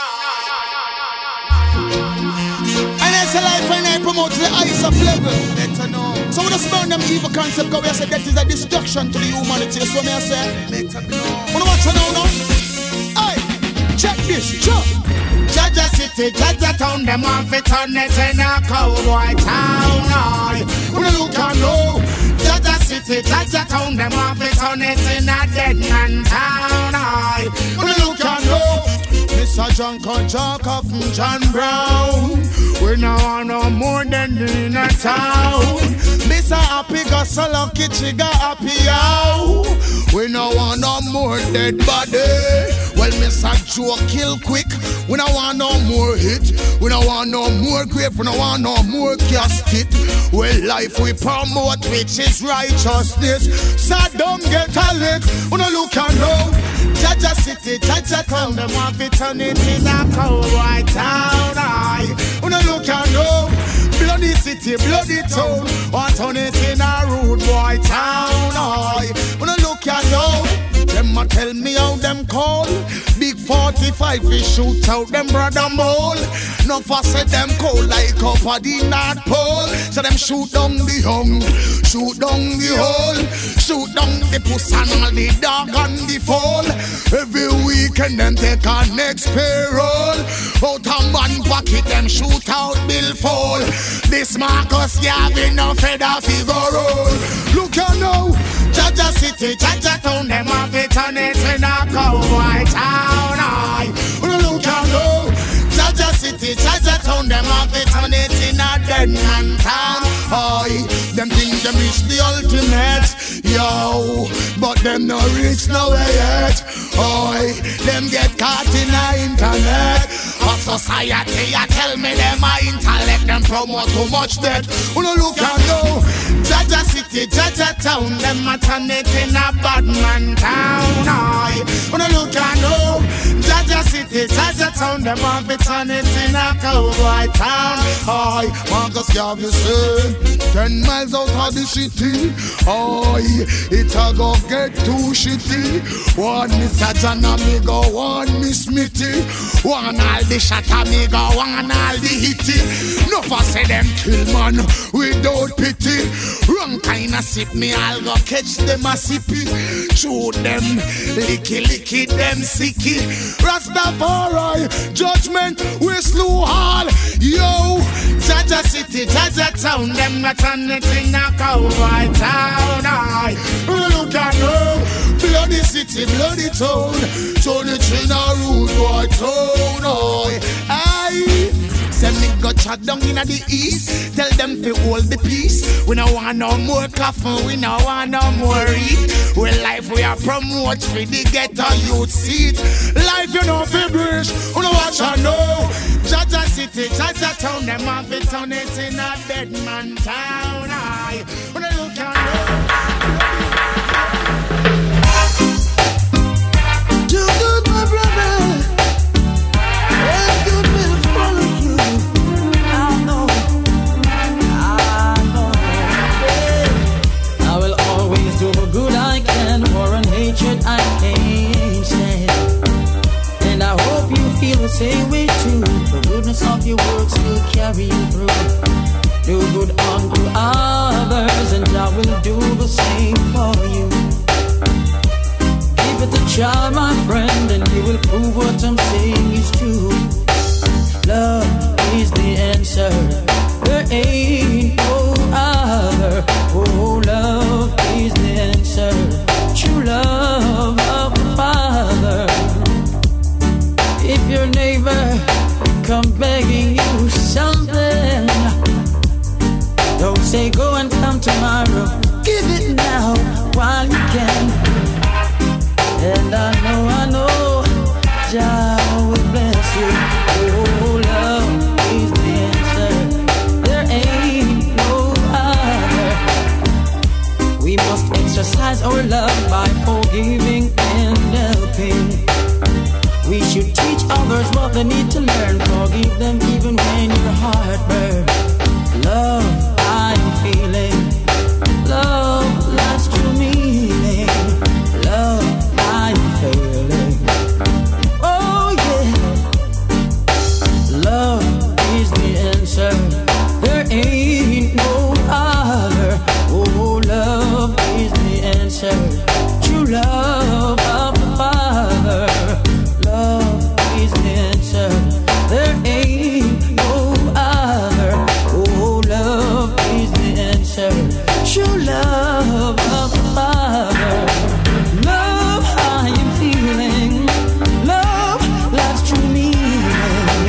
And it's a life when I promote the ice of level. Better know. So when I burn them evil concept, go, I say that is a destruction to the humanity. So me I say, better know. Wanna watch it now, now? Hey, check this, check. Jaja City, Jaja Town, them on fit on it in a cowboy town. Aye, wanna look and know. Jaja City, Jaja Town, them on fit on it in a dead man town. Aye, wanna look and know. Mister John Jacob from John Brown. We now want no more than in a town. Mister Happy got so lucky, she got happy out. We now want no more dead body. Well, Mister Joe kill quick. We don't want no more hit. We don't want no more grave. We don't want no more casket. Well, life we promote, which is righteousness. So don't get a lick. We don't look and know. Jaja City, Jaja Town, them want to turn it in a cowboy town. Aye, we don't look and know. Bloody city, bloody town, want turn it in a rude boy town. Aye, we don't look and know. Them a tell me how them call. Big forty-five we shoot out them brother mole. No fuss said them cold like up at the North Pole. So them shoot down the young, shoot down the hole, shoot down the puss and all the dog and the foal. Every weekend them take a next payroll. Out a man pocket them shoot out bill fall. This Marcus Garvey no feather figure roll. Look you now, Jaja City, Jaja Town, them have it on it in a cowboy town. Aye, look you now, Jaja City, Jaja Town, them have it on it in a dead man town. Aye, them think them reach the ultimate, yo, but them no reach nowhere yet. Aye, them get caught in the internet. A society, I tell me them a intellect, them promote too much debt. Wanna look and know, Jaja City, Jaja Town, them a turn it in a bad man town. Aye, wanna look and know, Jaja City, Jaja Town, them a be turn it in a cowboy town. Aye, Marcus Garvey say, ten miles out of the city. Aye, it a go get too shitty. One Mister John amigo, one Miss Smithy. One all the shot amigo, one all the hitty. No for say them kill man without pity. Wrong kind of sip me, I'll go catch them a sippy. Shoot them, licky licky them sicky. Rastafari, judgment, we slew all. Yo, Jaja City, Jaja Town, them not on it in a cowboy town. Aye, look at her, bloody city, bloody town. Turn it in a rude boy town. Aye, aye. Send me go chat down in the east. Tell them to hold the peace. We no want no more coffin, we no want no more eat. We life we are promote for the ghetto youth seat. Life you know fi bridge, we no watch and know. Jaja City, Jaja Town, them have it on it in a dead man town. Aye, we no look and know. Do good, my brother. Well, good will follow you. I know, I know, yeah. I will always do the good I can, for an hatred I can't stand. And I hope you feel the same way too. The goodness of your works will carry you through. Do good unto others, and I will do the same for you. Give it a try, my friend, and you will prove what I'm saying is true. Love is the answer. There ain't no other. Oh, love is the answer. True love of the Father. If your neighbor come begging you something, don't say go and come tomorrow. Give it now. We must exercise our love by forgiving and helping. We should teach others what they need to learn. Forgive them even when your heart burns. Love, I'm feeling. Love, that's true meaning. Love, I'm feeling. Oh yeah. Love is the answer. There ain't no other. Oh, love is the answer. True love of the Father. Love is the answer. There ain't no other. Oh, love is the answer. True love of the Father. Love, how you feeling? Love, love's true meaning.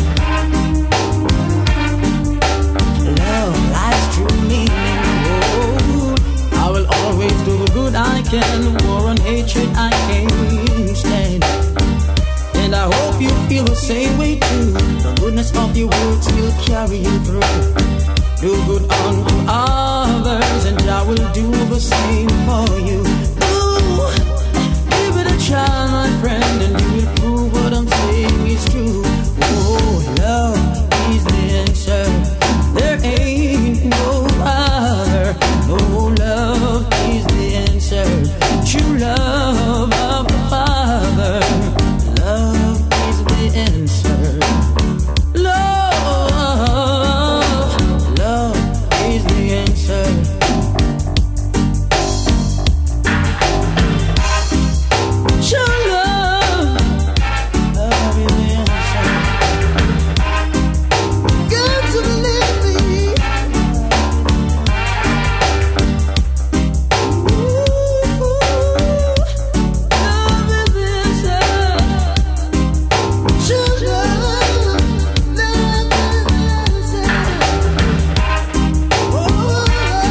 Love, life's true meaning. Oh, I will always do the good I can. War and hatred I can't stand. And I hope you feel the same way too. The goodness of your words will carry you through. Do good unto others, and I will do the same for you. Ooh, give it a try, my friend, and you will prove what I'm saying is true. Oh, love is the answer. There ain't no other. Oh, love is the answer. True love of the Father. Love is the answer. Love, love is the answer. True love, love is the answer. Got to believe me. Ooh, love is the answer. True love, love is the answer. Oh,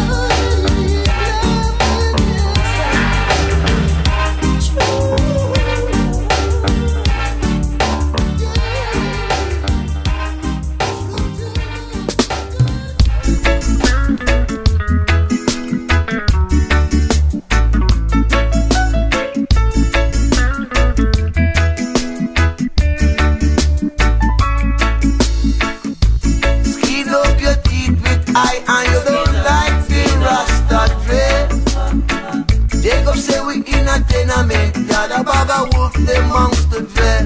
Skin up your teeth with eye and you don't like the Rasta dread. Jacob say we in a tenement, got a bag of wolf amongst the dread.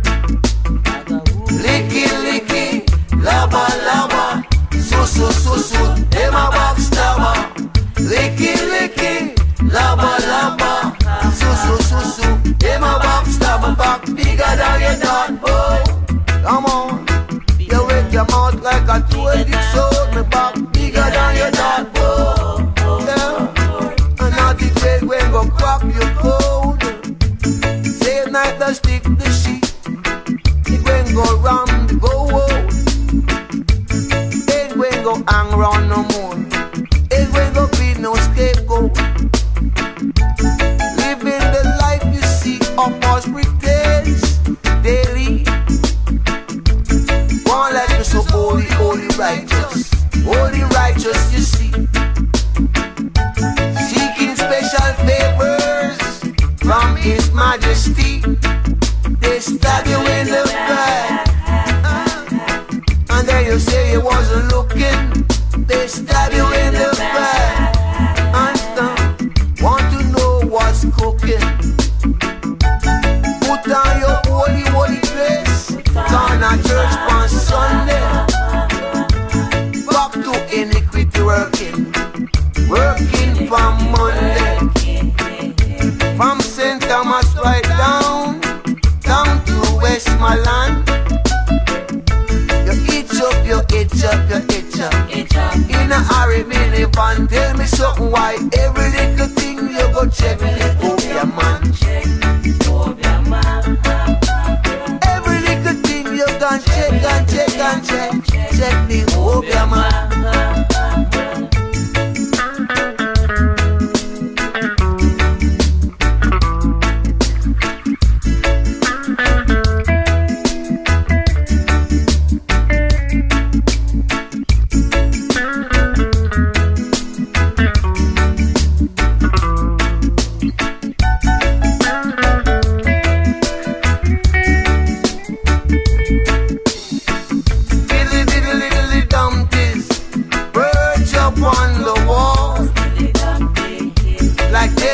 Licky, licky, laba, laba, so, so, so, so, them a backstabber. Licky, licky, laba, laba, so, so, so, so, them a backstabber. Back bigger than your dad, boy. Come on. You wake your mouth like a two-headed sword. Me back bigger than your dad, boy. Yeah. And now the dread when go crack your code. Same night the stick the sheet. It when go round, go out. It when go hang round no more. It when go be no scapegoat. Living the life you see of us pretense daily. One like you so holy, holy, righteous. Holy, righteous, you see. Seeking special favors from His Majesty. They stab you in the back. And then you say you wasn't looking. They stab you in the back. And uh, want to know what's cooking. Put on your holy, holy dress. Gone a church on Sunday. Back to iniquity working. Working from Monday. From Saint Thomas right down. Down to Westmoreland. You itch up, you itch up, you itch up. In a hurry minivan. Tell me something why every little thing you go check. Hope your man. Every little thing you can check and check and check. Check the hope your man.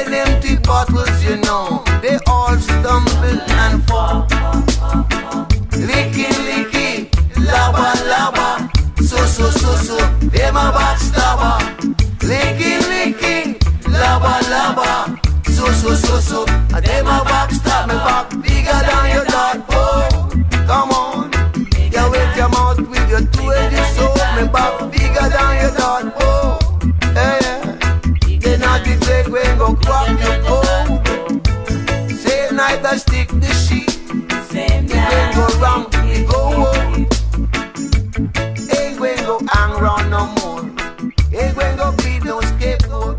Ten empty bottles, you know, they all stumble and fall. Licky, licky, laba, laba, so, so, so, so, them a backstabber. Licky, licky, laba, laba, so, so, so, so, them a backstab. Me back bigger than your dad, oh, come on. You wet your mouth with your two-edged sword. Me back bigger than your dad, oh, hey, yeah. They not the great way go crack your cold. Same night I stick the sheet. Same night go wrong, it go home. Ain't going go hang round no more. Ain't going go be no scapegoat.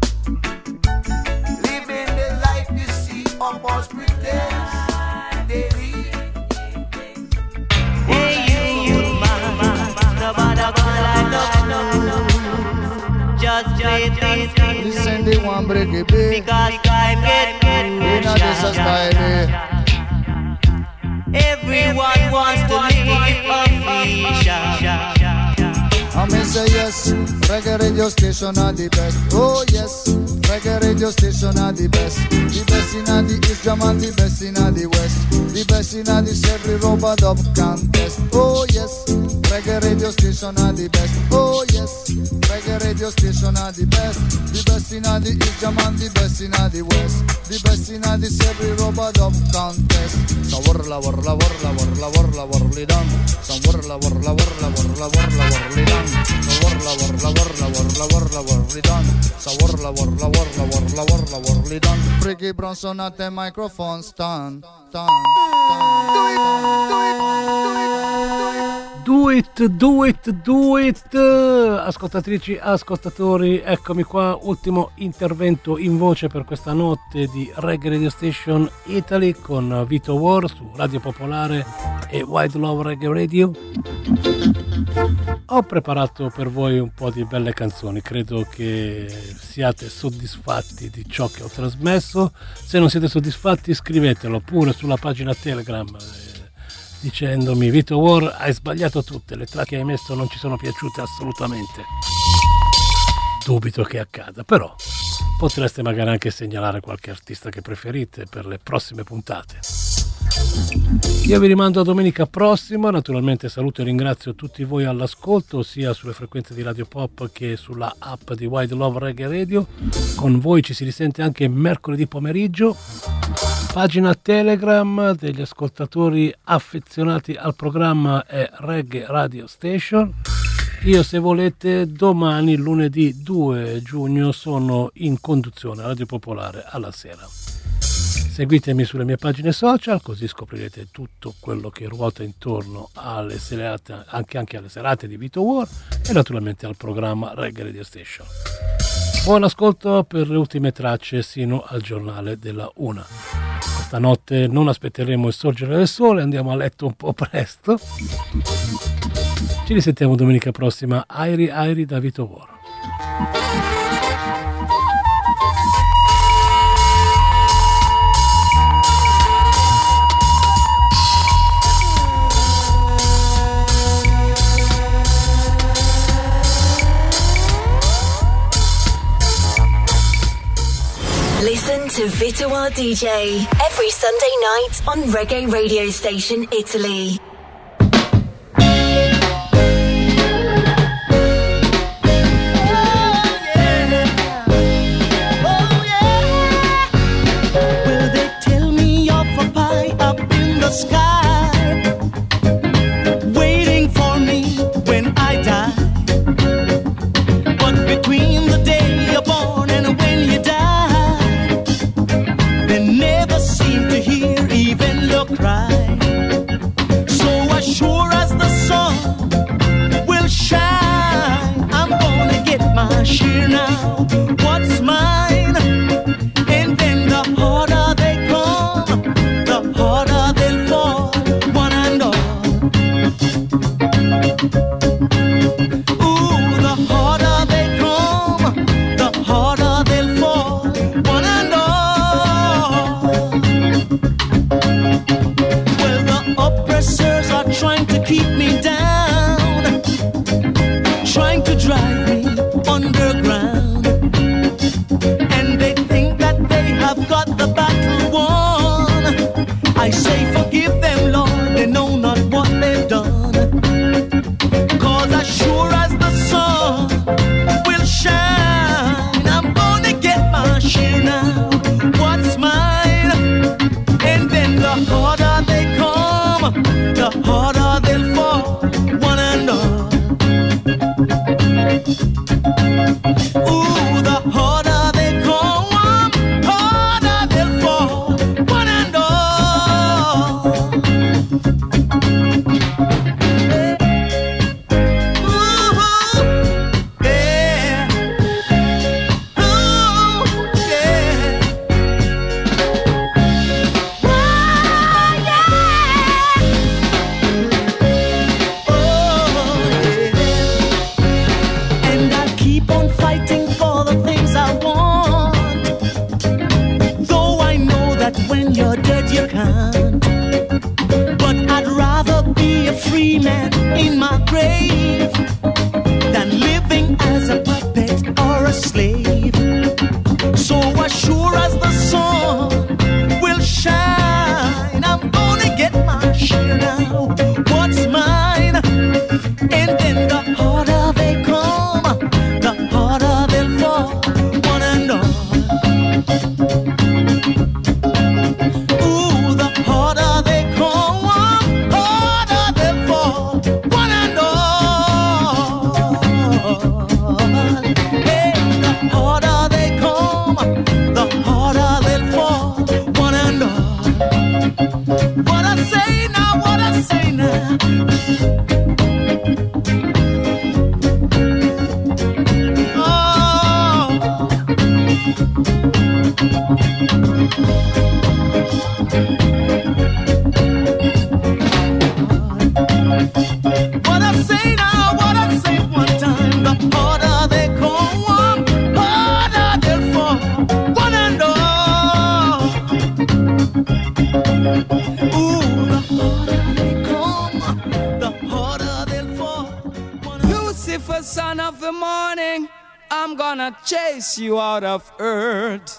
Living the life you see, almost pretense. They read. Hey you, you man, nobody gonna love you. Just play this game. Listen, they want break it, baby. Because time get pressure. Everyone wants to live official. I may say yes, reggae radio station are the best. Oh yes, reggae radio station are the best. The best in the East Jam and the best in the West. The best in the every rubber dub contest. Oh yes, reggae radio station are the best. Oh yes, reggae radio station are the best. The best in the East Jam and the best in the West. The best in the every rubber dub contest. So warla warla warla warla warla warli dum. So warla warla warla warla warla warli dum. So warla warla warla warla warla warli dum. So warla warla warla warla warla warli dum. Freaky Bronson at the microphone stand. Stand. Do it, do it, do it. Ascoltatrici, ascoltatori, eccomi qua, ultimo intervento in voce per questa notte di Reggae Radio Station Italy con Vito War su Radio Popolare e Wide Love Reggae Radio. Ho preparato per voi un po' di belle canzoni, credo che siate soddisfatti di ciò che ho trasmesso. Se non siete soddisfatti scrivetelo pure sulla pagina Telegram dicendomi: Vito War, hai sbagliato tutte, le tracce che hai messo non ci sono piaciute assolutamente. Dubito che accada, però potreste magari anche segnalare qualche artista che preferite per le prossime puntate. Io vi rimando a domenica prossima, naturalmente saluto e ringrazio tutti voi all'ascolto sia sulle frequenze di Radio Pop che sulla app di Wide Love Reggae Radio. Con voi ci si risente anche mercoledì pomeriggio. Pagina Telegram degli ascoltatori affezionati al programma è Reggae Radio Station. Io, se volete, domani lunedì due giugno sono in conduzione a Radio Popolare alla sera. Seguitemi sulle mie pagine social, così scoprirete tutto quello che ruota intorno alle serate, anche, anche alle serate di Vito War e naturalmente al programma Reggae Radio Station. Buon ascolto per le ultime tracce sino al giornale della una. Questa notte non aspetteremo il sorgere del sole, andiamo a letto un po' presto. Ci risentiamo domenica prossima. Airi Airi da Vito War. Listen to Vito War D J every Sunday night on Reggae Radio Station Italy. Sky, waiting for me when I die. But between the day you're born and when you die, they never seem to hear even your cry. So grave than living as a puppet or a slave. So as sure as the sun will shine, I'm gonna get my share now. What's mine? And then the harder they come, the harder they'll fall, one and all. Ooh, the harder they come, harder they'll fall, one and all. Hey, the harder they come, the harder they'll fall, one and all. What I say now, what I say now. What I say now, what I say one time, the harder they come, harder they'll fall, one and all. Ooh, the harder they come, the harder they'll fall. Lucifer, son of the morning, I'm gonna chase you out of earth.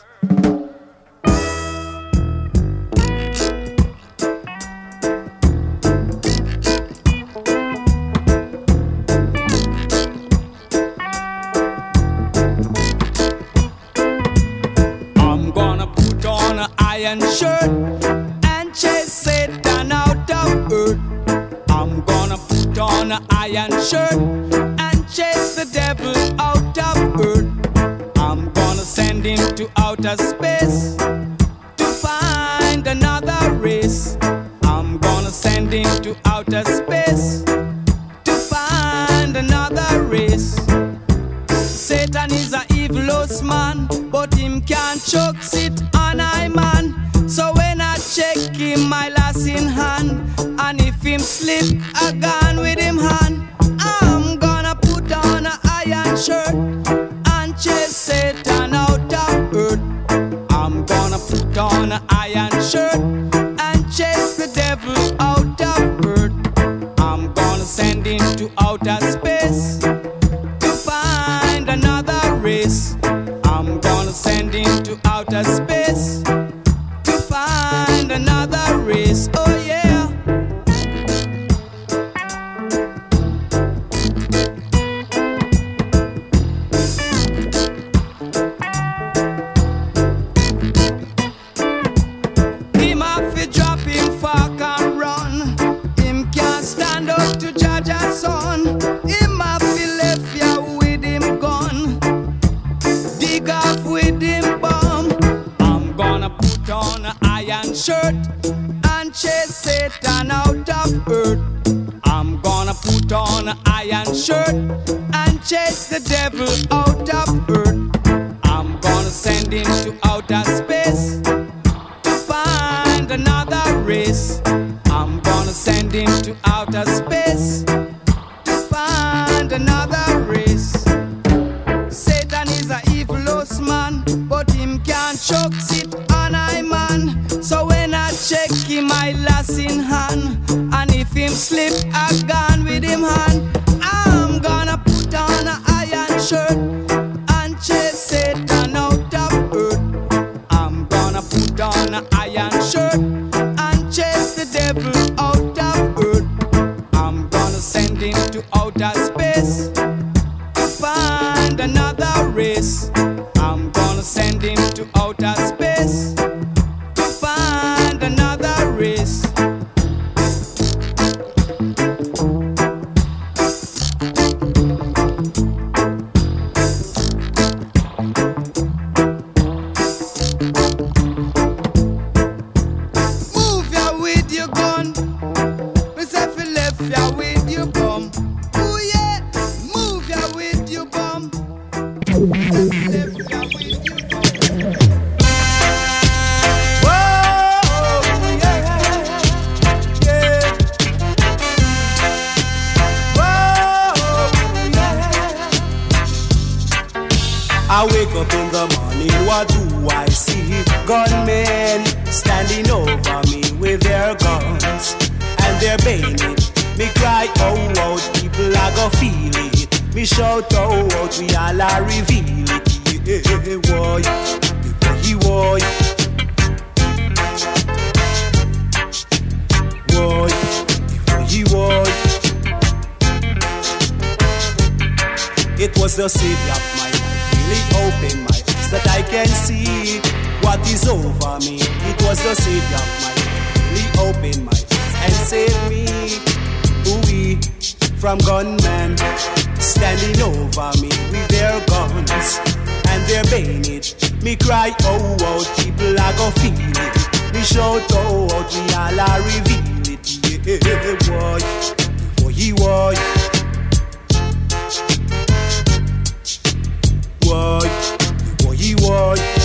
I'm gonna put on an iron shirt and chase Satan out of earth. I'm gonna put on an iron shirt and chase the devil out of earth. I'm gonna send him to outer space to find another race. I'm gonna send him to outer space to find another race. Satan is a evilous man, but him can't choke sit on I man. So when I check him, my lass in hand, and if him slip, I gone with him hand. I'm gonna put on an iron shirt and chase Satan out of earth. I'm gonna put on an iron shirt and chase the devil out of earth. I'm gonna send him to outer space to find another race. I'm gonna send him to outer space to find another race. Oh yeah. Him have to drop him fork and run. Him can't stand up to Jaja's son. Him have to left ya with him gun. Dig off with him bomb. I'm gonna put on an iron shirt and chase Satan out of earth. I'm gonna put on an iron shirt and chase the devil out of earth. I'm gonna send him to outer space to find another race. I'm gonna send him to outer space to find another race. Satan is a evilous man, but him can't choke sit on I man. So when I check him, I lass in hand, and if him slip, I gone with him hand. I'm gonna put on an iron shirt and chase Satan out of earth. I'm gonna put on an iron shirt and chase the devil out of earth. I'm gonna send him to outer space to find another race. I'm gonna send him to outer space to find another race. Move ya with your gun. Myself left ya with your bum. Ooh yeah, move ya with your bum. Left ya with your bum. Whoa, yeah, yeah. Whoa, yeah. I wake up in the morning, what do I see? Gunmen standing over me with their guns and their bayonet Me cry out, out, people a go feel it. Me shout out, out, we all a reveal it. Yeah, boy, boy, boy, boy, boy, boy. It was the savior of my life, really opened my eyes that I can see what is over me. It was the savior of my life, really opened my eyes and saved me. Ooh-wee, from gunmen standing over me with their guns and their bayonet. Me cry, oh, oh, people a go feel it. Me shout, oh, oh, we all a reveal it. Yeah, boy, boy, boy. Boy, boy, boy.